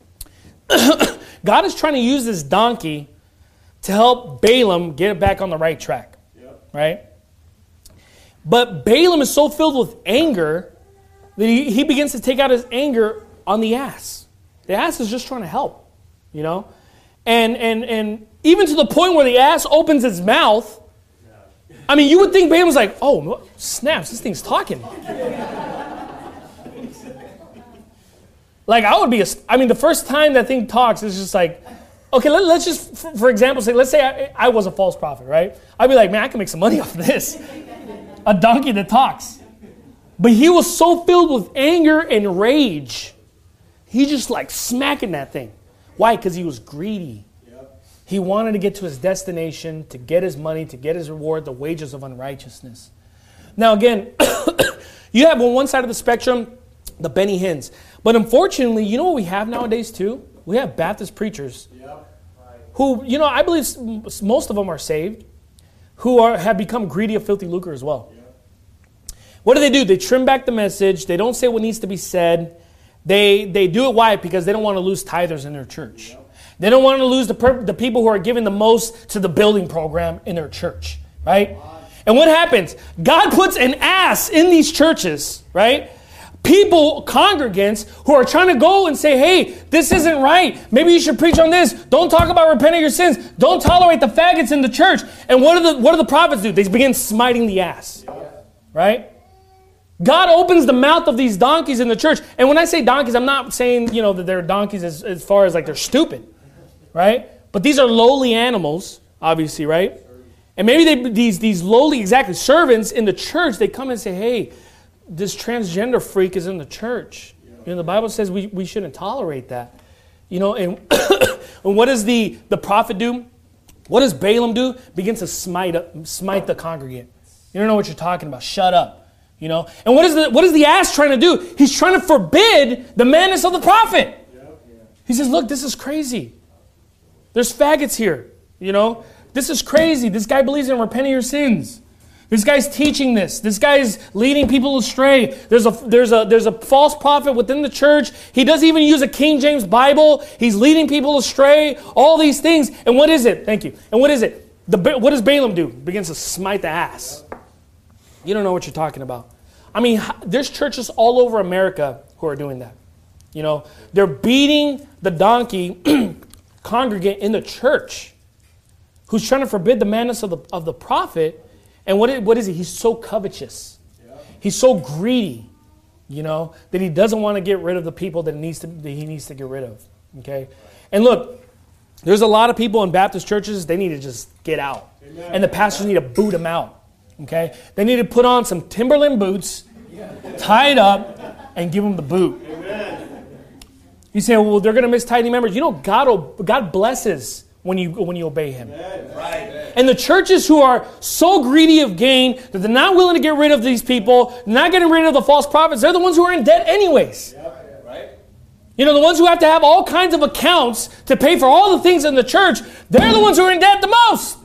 S1: God is trying to use this donkey to help Balaam get it back on the right track, yep. Right? But Balaam is so filled with anger that he, he begins to take out his anger on the ass. The ass is just trying to help, you know? And and and even to the point where the ass opens its mouth. I mean, you would think Balaam's like, oh, snaps, this thing's talking. Like, I would be, a, I mean, the first time that thing talks, it's just like, okay, let, let's just, for, for example, say, let's say I, I was a false prophet, right? I'd be like, man, I can make some money off of this. A donkey that talks. But he was so filled with anger and rage. He just like smacking that thing. Why? Because he was greedy. Yep. He wanted to get to his destination, to get his money, to get his reward, the wages of unrighteousness. Now again, you have on one side of the spectrum, the Benny Hinns. But unfortunately, you know what we have nowadays too? We have Baptist preachers. Yep. who, you know, I believe most of them are saved, who are have become greedy of filthy lucre as well. What do they do? They trim back the message. They don't say what needs to be said. They they do it. Why? Because they don't want to lose tithers in their church. They don't want to lose the per- the people who are giving the most to the building program in their church, right? And what happens? God puts an ass in these churches, right? People, congregants, who are trying to go and say, hey, this isn't right. Maybe you should preach on this. Don't talk about repenting your sins. Don't tolerate the faggots in the church. And what do the what do the prophets do? They begin smiting the ass, right? God opens the mouth of these donkeys in the church. And when I say donkeys, I'm not saying, you know, that they're donkeys as, as far as like they're stupid, right? But these are lowly animals, obviously, right? And maybe they, these, these lowly, exactly, servants in the church, they come and say, hey, this transgender freak is in the church. You know, the Bible says we, we shouldn't tolerate that. You know, and, and what does the, the prophet do? What does Balaam do? Begins to smite, smite the congregant. You don't know what you're talking about. Shut up. You know, and what is the what is the ass trying to do? He's trying to forbid the madness of the prophet. He says, look, this is crazy. There's faggots here. You know, this is crazy. This guy believes in repenting your sins. This guy's teaching this. This guy's leading people astray. There's a there's a there's a false prophet within the church. He doesn't even use a King James Bible. He's leading people astray. All these things. And what is it? Thank you. And what is it? The what does Balaam do? Begins to smite the ass. You don't know what you're talking about. I mean, there's churches all over America who are doing that. You know, they're beating the donkey congregant in the church who's trying to forbid the madness of the of the prophet. And what is, what is he? He's so covetous. He's so greedy, you know, that he doesn't want to get rid of the people that, needs to, that he needs to get rid of. Okay? And look, there's a lot of people in Baptist churches, they need to just get out. Amen. And the pastors need to boot them out. Okay? They need to put on some Timberland boots, tie it up, and give them the boot. Amen. You say, well, they're going to miss tithing members. You know, God God blesses when you when you obey Him. Right. And the churches who are so greedy of gain that they're not willing to get rid of these people, not getting rid of the false prophets, they're the ones who are in debt anyways. Yep. Right. You know, the ones who have to have all kinds of accounts to pay for all the things in the church, they're the ones who are in debt the most.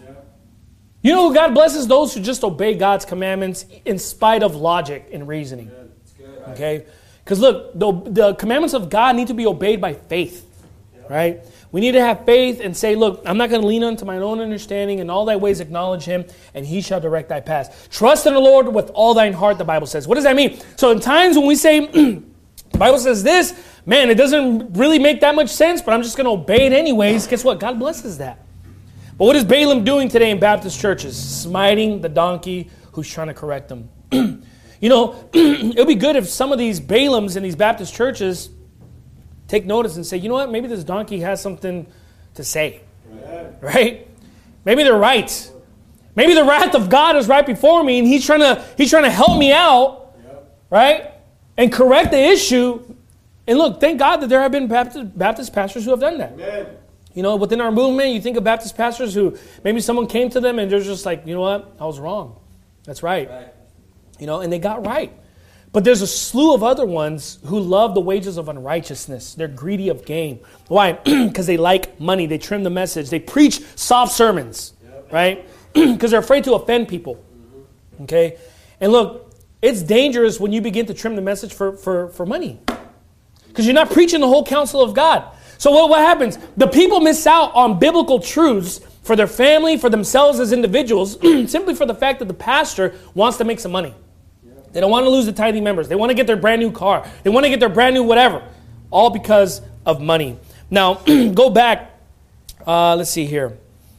S1: You know, God blesses those who just obey God's commandments in spite of logic and reasoning. Okay? Because look, the, the commandments of God need to be obeyed by faith. Right? We need to have faith and say, look, I'm not going to lean unto my own understanding. In all thy ways acknowledge Him, and He shall direct thy paths. Trust in the Lord with all thine heart, the Bible says. What does that mean? So in times when we say, the Bible says this, man, it doesn't really make that much sense, but I'm just going to obey it anyways. Guess what? God blesses that. But what is Balaam doing today in Baptist churches? Smiting the donkey who's trying to correct them. You know, it would be good if some of these Balaams in these Baptist churches take notice and say, you know what, maybe this donkey has something to say. Right? Right? Maybe they're right. Maybe the wrath of God is right before me and he's trying to he's trying to help me out, yep. Right? And correct the issue. And look, thank God that there have been Baptist, Baptist pastors who have done that. Amen. You know, within our movement, you think of Baptist pastors who maybe someone came to them and they're just like, you know what, I was wrong. That's right. Right. You know, and they got right. But there's a slew of other ones who love the wages of unrighteousness. They're greedy of gain. Why? Because they like money. They trim the message. They preach soft sermons, yep. Right? Because they're afraid to offend people. Okay? And look, it's dangerous when you begin to trim the message for, for, for money. Because you're not preaching the whole counsel of God. So what, what happens? The people miss out on biblical truths for their family, for themselves as individuals, simply for the fact that the pastor wants to make some money. They don't want to lose the tithing members. They want to get their brand new car. They want to get their brand new whatever. All because of money. Now, go back. Uh, let's see here.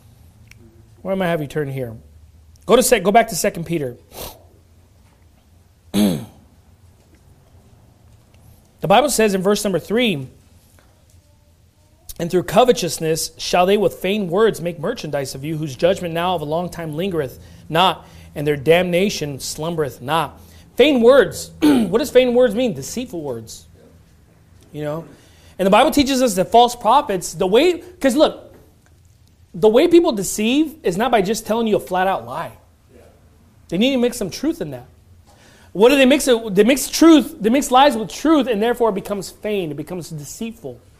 S1: Where am I have you turn here? Go to sec- Go back to Second Peter. The Bible says in verse number three, and through covetousness shall they with vain words make merchandise of you, whose judgment now of a long time lingereth not, and their damnation slumbereth not. Vain words. What does vain words mean? Deceitful words. You know? And the Bible teaches us that false prophets, the way, because look, the way people deceive is not by just telling you a flat out lie. They need to mix some truth in that. What do they mix it? They mix truth, they mix lies with truth, and therefore it becomes vain. It becomes deceitful.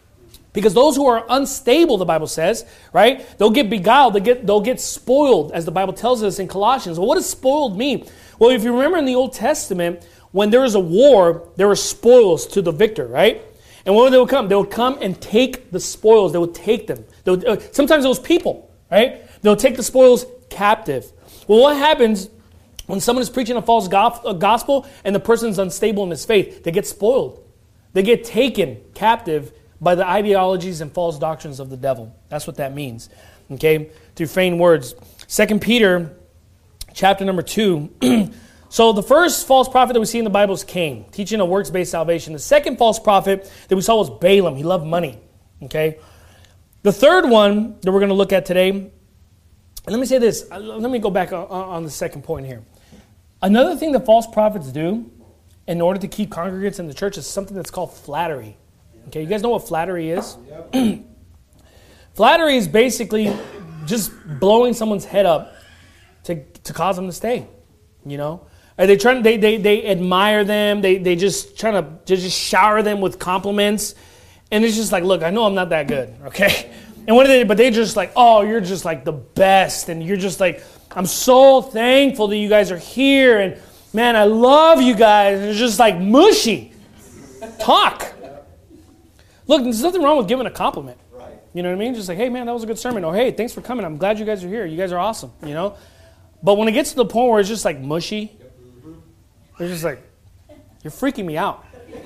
S1: Because those who are unstable, the Bible says, right, they'll get beguiled, they'll get, they'll get spoiled, as the Bible tells us in Colossians. Well, what does spoiled mean? Well, if you remember in the Old Testament, when there was a war, there were spoils to the victor, right? And when they would come, they would come and take the spoils. They would take them. They would, uh, sometimes it was people, right? They would take the spoils captive. Well, what happens when someone is preaching a false gospel and the person's unstable in his faith? They get spoiled. They get taken captive by the ideologies and false doctrines of the devil. That's what that means, okay? Through feigned words. Second Peter, chapter number two. So the first false prophet that we see in the Bible is Cain, teaching a works-based salvation. The second false prophet that we saw was Balaam. He loved money, okay? The third one that we're going to look at today, and let me say this. Let me go back on, on the second point here. Another thing that false prophets do in order to keep congregants in the church is something that's called flattery. Okay, you guys know what flattery is? Yep. Flattery is basically just blowing someone's head up to, to cause them to stay. You know, are they trying? They they they admire them. They they just trying to just shower them with compliments, and it's just like, look, I know I'm not that good, okay? And what are they? But they just like, oh, you're just like the best, and you're just like, I'm so thankful that you guys are here, and man, I love you guys. And it's just like mushy talk. Look, there's nothing wrong with giving a compliment. Right. You know what I mean? Just like, hey, man, that was a good sermon. Or, hey, thanks for coming. I'm glad you guys are here. You guys are awesome, you know? But when it gets to the point where it's just like mushy, it's just like, you're freaking me out.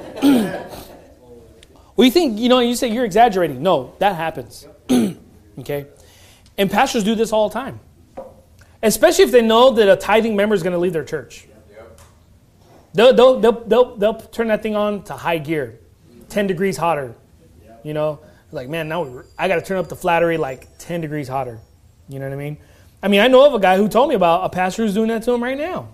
S1: Well, you think, you know, you say you're exaggerating. No, that happens. Okay? And pastors do this all the time. Especially if they know that a tithing member is going to leave their church. They'll, they'll, they'll, they'll, they'll turn that thing on to high gear, ten degrees hotter. You know, like, man, now I got to turn up the flattery like ten degrees hotter. You know what I mean? I mean, I know of a guy who told me about a pastor who's doing that to him right now.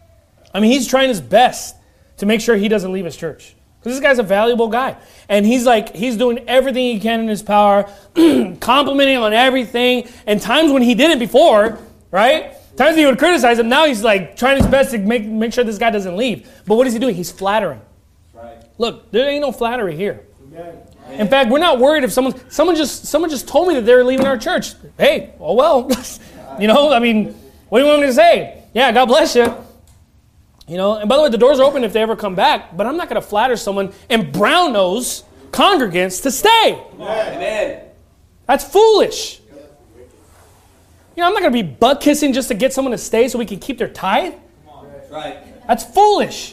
S1: I mean, he's trying his best to make sure he doesn't leave his church. Because this guy's a valuable guy. And he's like, he's doing everything he can in his power, complimenting on everything. And times when he did it before, right? Times he would criticize him. Now he's like trying his best to make, make sure this guy doesn't leave. But what is he doing? He's flattering. Right. Look, there ain't no flattery here. Okay. In fact, we're not worried if someone someone just someone just told me that they're leaving our church. Hey, oh well. You know, I mean, what do you want me to say? Yeah, God bless you. You know, and by the way, the doors are open if they ever come back, but I'm not going to flatter someone and brown nose congregants to stay. Amen. That's foolish. You know, I'm not going to be butt kissing just to get someone to stay so we can keep their tithe. That's right. That's foolish.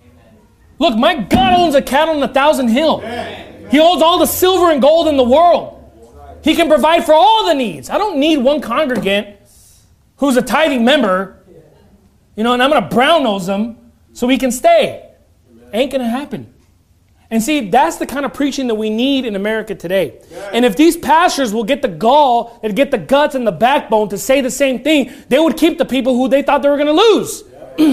S1: Look, my God owns a cattle on a thousand hill. He owns all the silver and gold in the world. He can provide for all the needs. I don't need one congregant who's a tithing member, you know, and I'm going to brown nose them so we can stay. Ain't going to happen. And see, that's the kind of preaching that we need in America today. And if these pastors will get the gall and get the guts and the backbone to say the same thing, they would keep the people who they thought they were going to lose.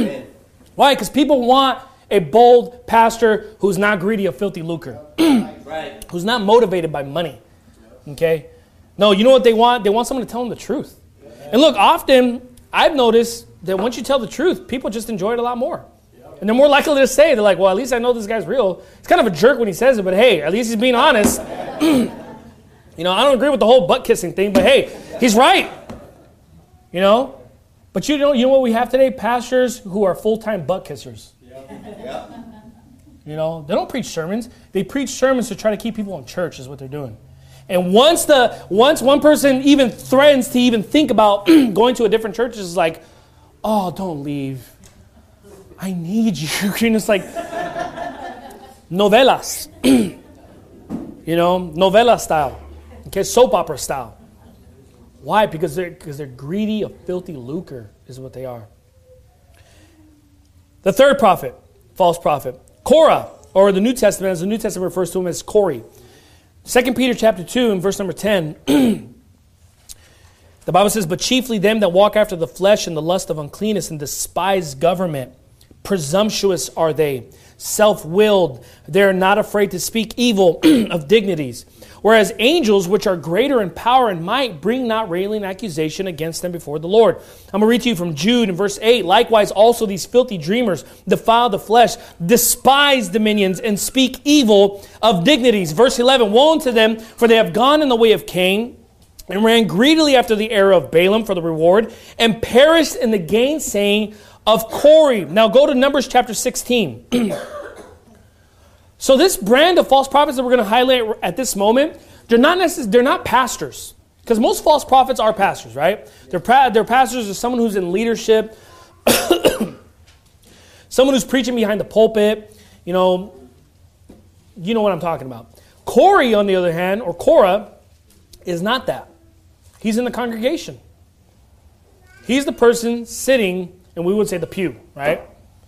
S1: Why? Because people want a bold pastor who's not greedy of filthy lucre. Right. Who's not motivated by money. Okay? No, you know what they want? They want someone to tell them the truth. And look, often I've noticed that once you tell the truth, people just enjoy it a lot more. And they're more likely to say, they're like, well, at least I know this guy's real. It's kind of a jerk when he says it, but hey, at least he's being honest. You know, I don't agree with the whole butt kissing thing, but hey, he's right. You know? But you know, you know what we have today? Pastors who are full-time butt kissers. Yeah. You know, they don't preach sermons. They preach sermons to try to keep people in church is what they're doing. And once the once one person even threatens to even think about going to a different church, it's like, oh, don't leave. I need you. And it's like novelas. You know, novela style. Okay, soap opera style. Why? Because they're because they're greedy of filthy lucre is what they are. The third prophet, false prophet, Korah, or the New Testament, as the New Testament refers to him as Corey. Second Peter chapter two and verse number ten. The Bible says, but chiefly them that walk after the flesh and the lust of uncleanness and despise government, Presumptuous are they, self-willed. They're not afraid to speak evil of dignities. Whereas angels, which are greater in power and might, bring not railing accusation against them before the Lord. I'm going to read to you from Jude in verse eight. Likewise also these filthy dreamers defile the flesh, despise dominions, and speak evil of dignities. Verse eleven, woe unto them, for they have gone in the way of Cain, and ran greedily after the error of Balaam for the reward, and perished in the gainsaying of Corey. Now go to Numbers chapter sixteen. So this brand of false prophets that we're going to highlight at this moment, they're not necessarily, they're not pastors. Because most false prophets are pastors, right? They're, pra- they're pastors or someone who's in leadership. Someone who's preaching behind the pulpit. You know, you know what I'm talking about. Corey, on the other hand, or Korah, is not that. He's in the congregation. He's the person sitting, and we would say the pew, right?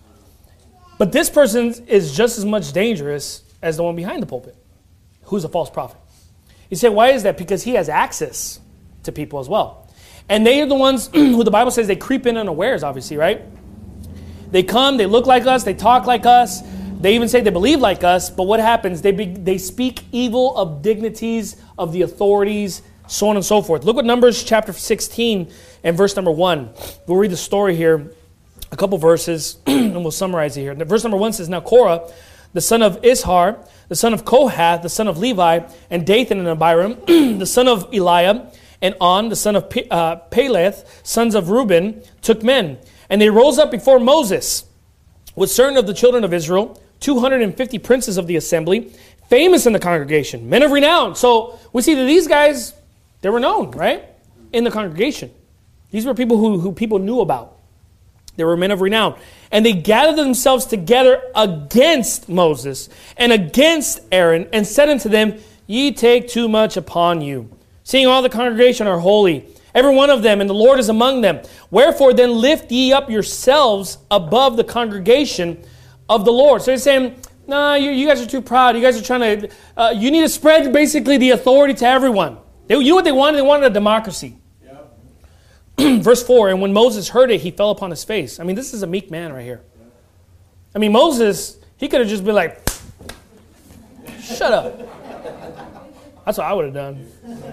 S1: But this person is just as much dangerous as the one behind the pulpit, who's a false prophet. You say, why is that? Because he has access to people as well. And they are the ones who the Bible says they creep in unawares, obviously, right? They come, they look like us, they talk like us, they even say they believe like us, but what happens? They be, they speak evil of dignities, of the authorities, so on and so forth. Look at Numbers chapter sixteen and verse number one. We'll read the story here. A couple verses, and we'll summarize it here. Verse number one says, Now Korah, the son of Ishar, the son of Kohath, the son of Levi, and Dathan and Abiram, the son of Eliab, and On, the son of Pe- uh, Peleth, sons of Reuben, took men. And they rose up before Moses with certain of the children of Israel, two hundred fifty princes of the assembly, famous in the congregation, men of renown. So we see that these guys, they were known, right? In the congregation. These were people who, who people knew about. They were men of renown. And they gathered themselves together against Moses and against Aaron and said unto them, Ye take too much upon you, seeing all the congregation are holy, every one of them, and the Lord is among them. Wherefore then lift ye up yourselves above the congregation of the Lord. So he's saying, nah, you, you guys are too proud. You guys are trying to, uh, you need to spread basically the authority to everyone. They, you know what they wanted? They wanted a democracy. Verse four, and when Moses heard it, he fell upon his face. I mean, this is a meek man right here. I mean, Moses, he could have just been like, shut up. That's what I would have done.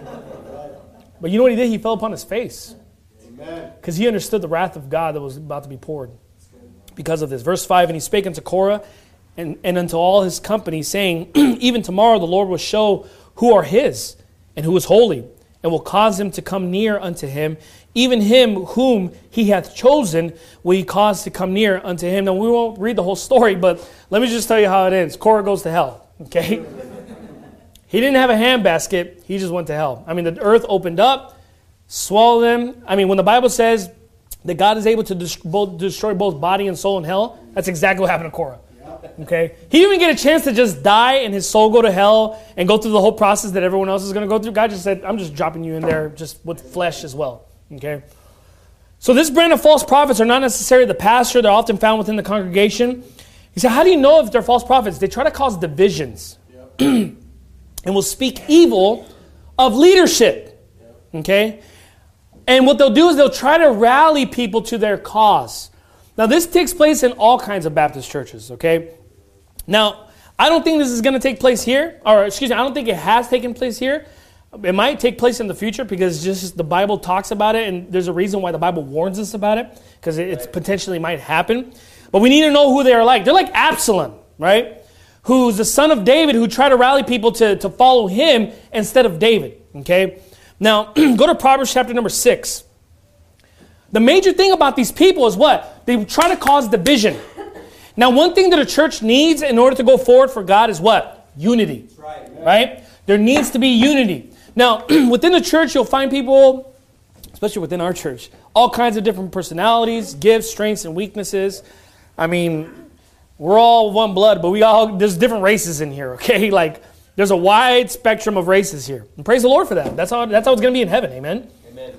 S1: But you know what he did? He fell upon his face. Because he understood the wrath of God that was about to be poured because of this. Verse five, and he spake unto Korah and, and unto all his company, saying, Even tomorrow the Lord will show who are his and who is holy, and will cause him to come near unto him. Even him whom he hath chosen will he cause to come near unto him. Now, we won't read the whole story, but let me just tell you how it ends. Korah goes to hell, okay? He didn't have a handbasket. He just went to hell. I mean, the earth opened up, swallowed him. I mean, when the Bible says that God is able to destroy both body and soul in hell, that's exactly what happened to Korah. Okay? He didn't even get a chance to just die and his soul go to hell and go through the whole process that everyone else is going to go through. God just said, I'm just dropping you in there just with flesh as well. Okay? So this brand of false prophets are not necessarily the pastor. They're often found within the congregation. He said, how do you know if they're false prophets? They try to cause divisions. Yep. And will speak evil of leadership. Yep. Okay? And what they'll do is they'll try to rally people to their cause. Now, this takes place in all kinds of Baptist churches, okay? Now, I don't think this is going to take place here, or excuse me, I don't think it has taken place here. It might take place in the future because just the Bible talks about it, and there's a reason why the Bible warns us about it, because it it's potentially might happen. But we need to know who they are like. They're like Absalom, right? Who's the son of David, who tried to rally people to, to follow him instead of David, okay? Now, go to Proverbs chapter number six. The major thing about these people is what? They try to cause division. Now, one thing that a church needs in order to go forward for God is what? Unity. Right, right? There needs to be unity. Now, within the church, you'll find people, especially within our church, all kinds of different personalities, gifts, strengths, and weaknesses. I mean, we're all one blood, but we all, there's different races in here, okay? Like, there's a wide spectrum of races here. And praise the Lord for that. That's how, that's how it's going to be in heaven, amen? Amen.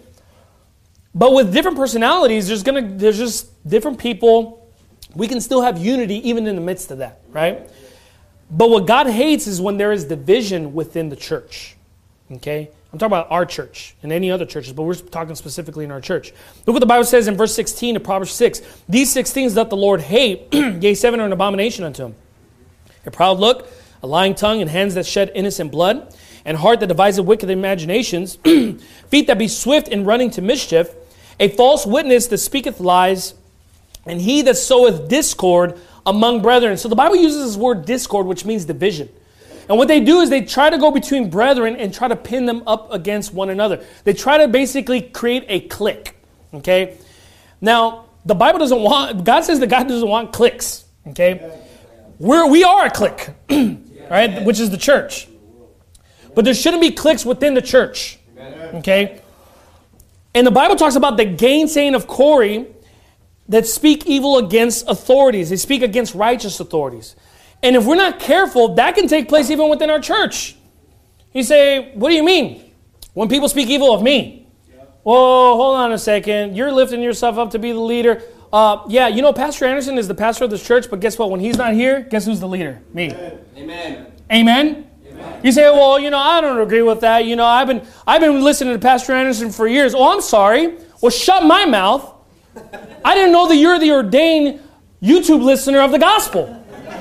S1: But with different personalities, there's gonna there's just different people. We can still have unity even in the midst of that, right? But what God hates is when there is division within the church. Okay? I'm talking about our church and any other churches, but we're talking specifically in our church. Look what the Bible says in verse sixteen of Proverbs six. These six things doth the Lord hate, yea, seven are an abomination unto him. A proud look, a lying tongue, and hands that shed innocent blood, and heart that deviseth wicked imaginations, feet that be swift in running to mischief, a false witness that speaketh lies, and he that soweth discord among brethren. So the Bible uses this word discord, which means division. And what they do is they try to go between brethren and try to pin them up against one another. They try to basically create a clique. Okay? Now, the Bible doesn't want, God says that God doesn't want cliques. Okay? We're, we are a clique, right? Which is the church. But there shouldn't be cliques within the church. Okay? And the Bible talks about the gainsaying of Corey that speak evil against authorities. They speak against righteous authorities. And if we're not careful, that can take place even within our church. You say, what do you mean? When people speak evil of me? Yeah. Whoa, hold on a second. You're lifting yourself up to be the leader. Uh, yeah, you know, Pastor Anderson is the pastor of this church, but guess what? When he's not here, guess who's the leader? Me.
S2: Amen. Amen.
S1: Amen? Amen. You say, well, you know, I don't agree with that. You know, I've been I've been listening to Pastor Anderson for years. Oh, I'm sorry. Well, shut my mouth. I didn't know that you're the ordained YouTube listener of the gospel.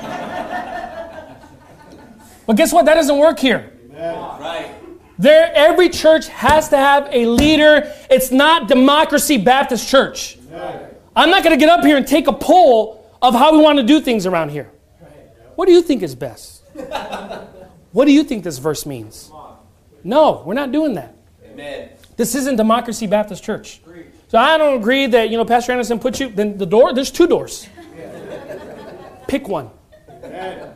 S1: But guess what? That doesn't work here.
S2: Amen. Right.
S1: There, every church has to have a leader. It's not Democracy Baptist Church. Amen. I'm not going to get up here and take a poll of how we want to do things around here. What do you think is best? What do you think this verse means? No, we're not doing that.
S2: Amen.
S1: This isn't Democracy Baptist Church. So I don't agree that, you know, Pastor Anderson put you, then the door, there's two doors. Pick one.
S2: Amen.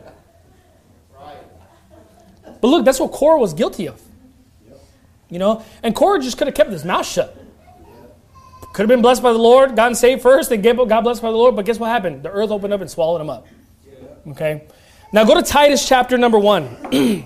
S1: But look, that's what Korah was guilty of. You know, and Korah just could have kept his mouth shut. Could have been blessed by the Lord, gotten saved first, then got blessed by the Lord. But guess what happened? The earth opened up and swallowed him up. Okay. Now go to Titus chapter number one.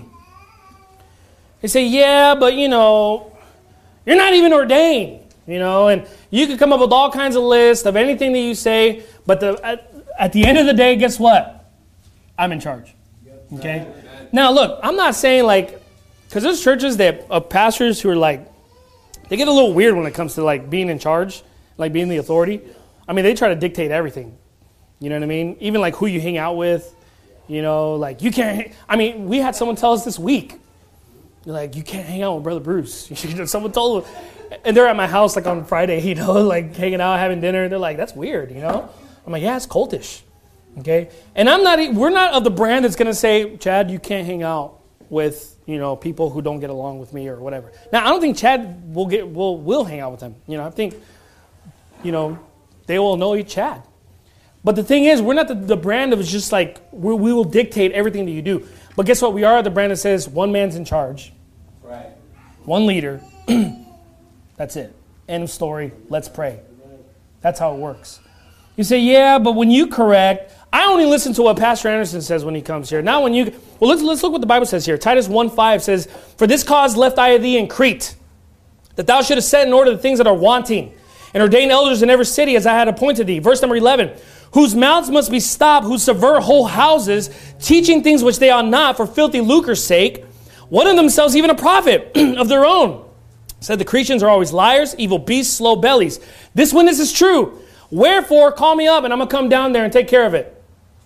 S1: They say, yeah, but you know, you're not even ordained. You know, and you could come up with all kinds of lists of anything that you say. But the, at, at the end of the day, guess what? I'm in charge. Okay. Now, look, I'm not saying like, because there's churches that of pastors who are like, they get a little weird when it comes to like being in charge, like being the authority. I mean, they try to dictate everything. You know what I mean? Even like who you hang out with, you know, like you can't, I mean, we had someone tell us this week, like, you can't hang out with Brother Bruce. Someone told them, and they're at my house like on Friday, you know, like hanging out, having dinner. They're like, that's weird, you know? I'm like, yeah, it's cultish. Okay, and I'm not. We're not of the brand that's going to say, Chad, you can't hang out with you know people who don't get along with me or whatever. Now, I don't think Chad will get will will hang out with them. You know, I think, you know, they will know you, Chad. But the thing is, we're not the, the brand of just like we we will dictate everything that you do. But guess what? We are the brand that says one man's in charge,
S2: right?
S1: One leader. That's it. End of story. Let's pray. That's how it works. You say, yeah, but when you correct, I only listen to what Pastor Anderson says when he comes here. Not when you, well, let's, let's look what the Bible says here. Titus one five says, for this cause left I thee in Crete, that thou shouldest set in order the things that are wanting, and ordain elders in every city as I had appointed thee. Verse number eleven, whose mouths must be stopped, who subvert whole houses, teaching things which they ought not for filthy lucre's sake, one of themselves even a prophet of their own. Said the Cretians are always liars, evil beasts, slow bellies. This witness is true. Wherefore, call me up and I'm going to come down there and take care of it.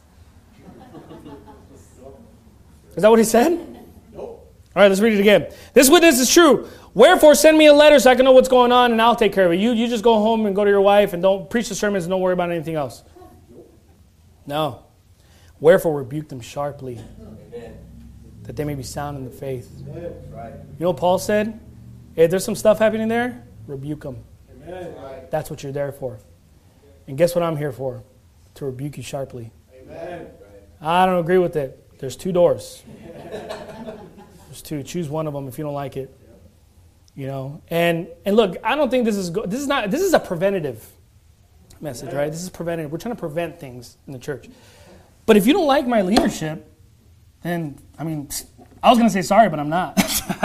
S1: Is that what he said? Nope. All right, let's read it again. This witness is true. Wherefore, send me a letter so I can know what's going on and I'll take care of it. You, you just go home and go to your wife and don't preach the sermons and don't worry about anything else. No. Wherefore, rebuke them sharply, Amen. That they may be sound in the faith. Amen. Right. You know what Paul said? If there's some stuff happening there, rebuke them. Amen. That's what you're there for. And guess what I'm here for? To rebuke you sharply. Amen. I don't agree with it. There's two doors. There's two. Choose one of them if you don't like it. You know. And and look, I don't think this is go- this is not this is a preventative message, right? This is preventative. We're trying to prevent things in the church. But if you don't like my leadership, then I mean, I was going to say sorry, but I'm not.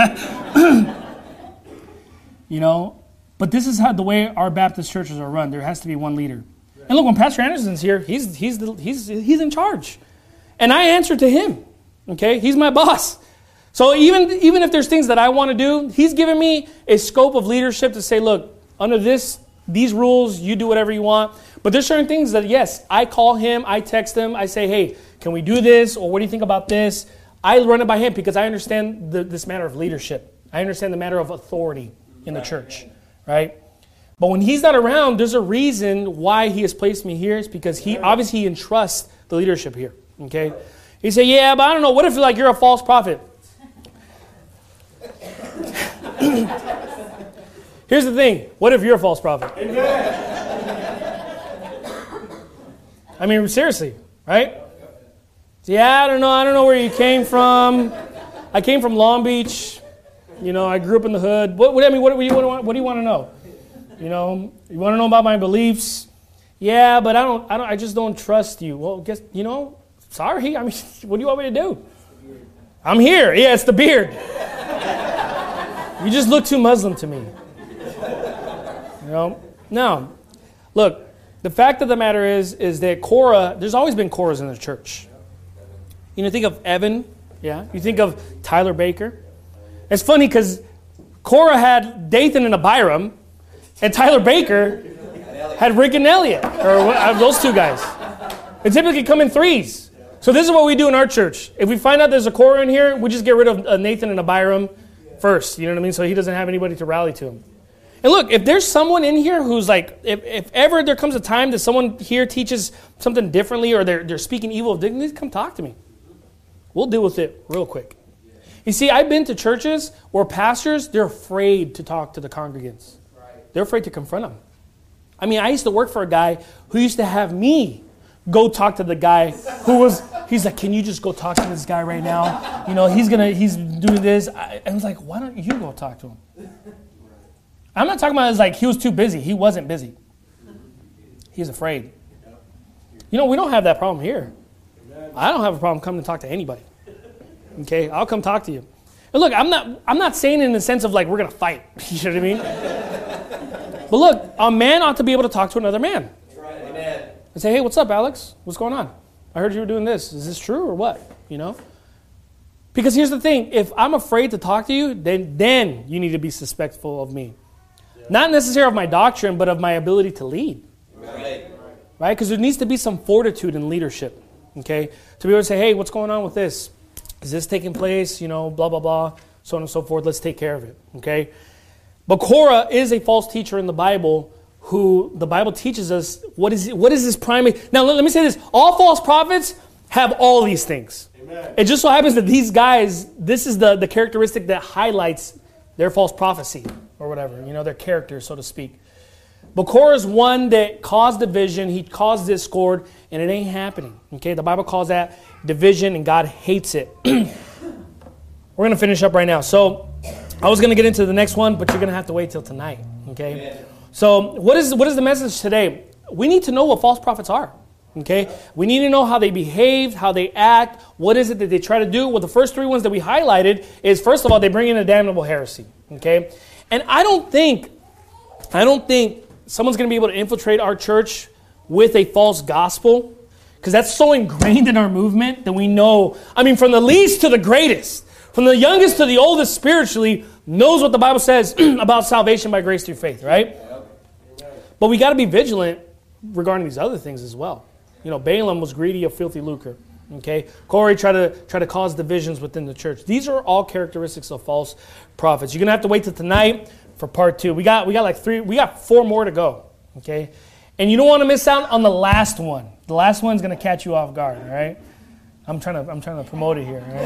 S1: You know. But this is how the way our Baptist churches are run. There has to be one leader. And look, when Pastor Anderson's here, he's he's the, he's he's in charge, and I answer to him. Okay, he's my boss. So even, even if there's things that I want to do, he's given me a scope of leadership to say, look, under this, these rules, you do whatever you want. But there's certain things that, yes, I call him, I text him, I say, hey, can we do this? Or what do you think about this? I run it by him because I understand the, this matter of leadership. I understand the matter of authority in the church, right? But when he's not around, there's a reason why he has placed me here. It's because he obviously he entrusts the leadership here, okay? He said, yeah, but I don't know. What if like you're a false prophet? Here's the thing. What if you're a false prophet? I mean, seriously, right? Yeah, I don't know. I don't know where you came from. I came from Long Beach. You know, I grew up in the hood. What, what I mean, what do you want? What do you want to know? You know, you want to know about my beliefs? Yeah, but I don't. I don't. I just don't trust you. Well, guess you know. Sorry. I mean, what do you want me to do? I'm here. Yeah, it's the beard. You just look too Muslim to me. You know. No. Look. The fact of the matter is, is that Korah. There's always been Korahs in the church. You know, think of Evan. Yeah. You think of Tyler Baker. It's funny because Korah had Dathan and Abiram, and Tyler Baker had Rick and Elliot, or what, those two guys. They typically come in threes. So this is what we do in our church. If we find out there's a Korah in here, we just get rid of uh, Nathan and Abiram first. You know what I mean? So he doesn't have anybody to rally to him. And look, if there's someone in here who's like, if, if ever there comes a time that someone here teaches something differently or they're, they're speaking evil of dignity, come talk to me. We'll deal with it real quick. You see, I've been to churches where pastors, they're afraid to talk to the congregants. They're afraid to confront them. I mean, I used to work for a guy who used to have me go talk to the guy who was, he's like, can you just go talk to this guy right now? You know, he's gonna, he's doing this. I, I was like, why don't you go talk to him? I'm not talking about it as like he was too busy. He wasn't busy. He's afraid. You know, we don't have that problem here. I don't have a problem coming to talk to anybody. Okay, I'll come talk to you. And look, I'm not I'm not saying it in the sense of like we're going to fight. You know what I mean? But look, a man ought to be able to talk to another man.
S2: Amen.
S1: And say, hey, what's up, Alex? What's going on? I heard you were doing this. Is this true or what? You know? Because here's the thing. If I'm afraid to talk to you, then, then you need to be suspectful of me. Yeah. Not necessarily of my doctrine, but of my ability to lead. Right. Right? Because there needs to be some fortitude in leadership. Okay? To be able to say, hey, what's going on with this? Is this taking place? You know, blah, blah, blah, so on and so forth. Let's take care of it. Okay? But Korah is a false teacher in the Bible who the Bible teaches us what is what is his primary. Now, let, let me say this. All false prophets have all these things. Amen. It just so happens that these guys, this is the, the characteristic that highlights their false prophecy or whatever, you know, their character, so to speak. But Korah is one that caused division. He caused discord, and it ain't happening. Okay, the Bible calls that division, and God hates it. We're going to finish up right now. So I was going to get into the next one, but you're going to have to wait till tonight. Okay. Amen. So what is what is the message today? We need to know what false prophets are. Okay. We need to know how they behave, how they act. What is it that they try to do? Well, the first three ones that we highlighted is, first of all, they bring in a damnable heresy. Okay. And I don't think, I don't think someone's going to be able to infiltrate our church with a false gospel, because that's so ingrained in our movement that we know, I mean, from the least to the greatest, from the youngest to the oldest spiritually, knows what the Bible says about salvation by grace through faith, right? But we got to be vigilant regarding these other things as well. You know, Balaam was greedy of filthy lucre. Okay, Corey tried to try to cause divisions within the church. These are all characteristics of false prophets. You're gonna have to wait till tonight for part two. We got we got like three, we got four more to go. Okay, and you don't want to miss out on the last one. The last one's gonna catch you off guard. All right, I'm trying to I'm trying to promote it here. All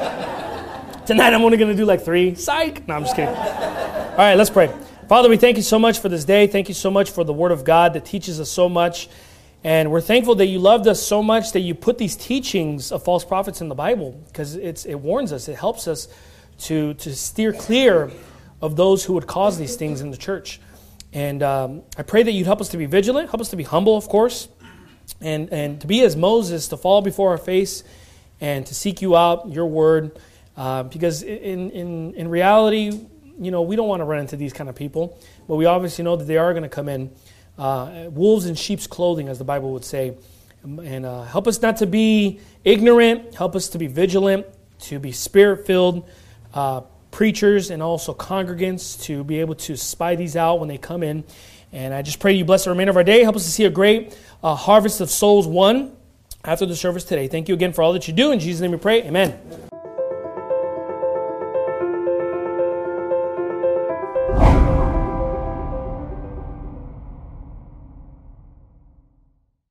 S1: right? Tonight I'm only gonna do like three. Psych. No, I'm just kidding. All right, let's pray. Father, we thank you so much for this day. Thank you so much for the Word of God that teaches us so much. And we're thankful that you loved us so much that you put these teachings of false prophets in the Bible, because it's it warns us, it helps us to, to steer clear of those who would cause these things in the church. And um, I pray that you'd help us to be vigilant, help us to be humble, of course, and, and to be as Moses, to fall before our face and to seek you out, your word, uh, because in, in, in reality, you know, we don't want to run into these kind of people, but we obviously know that they are going to come in uh, wolves in sheep's clothing, as the Bible would say. And uh, help us not to be ignorant. Help us to be vigilant. to be spirit-filled uh, preachers and also congregants to be able to spy these out when they come in. And I just pray you bless the remainder of our day. Help us to see a great uh, harvest of souls won after the service today. Thank you again for all that you do. In Jesus' name we pray. Amen.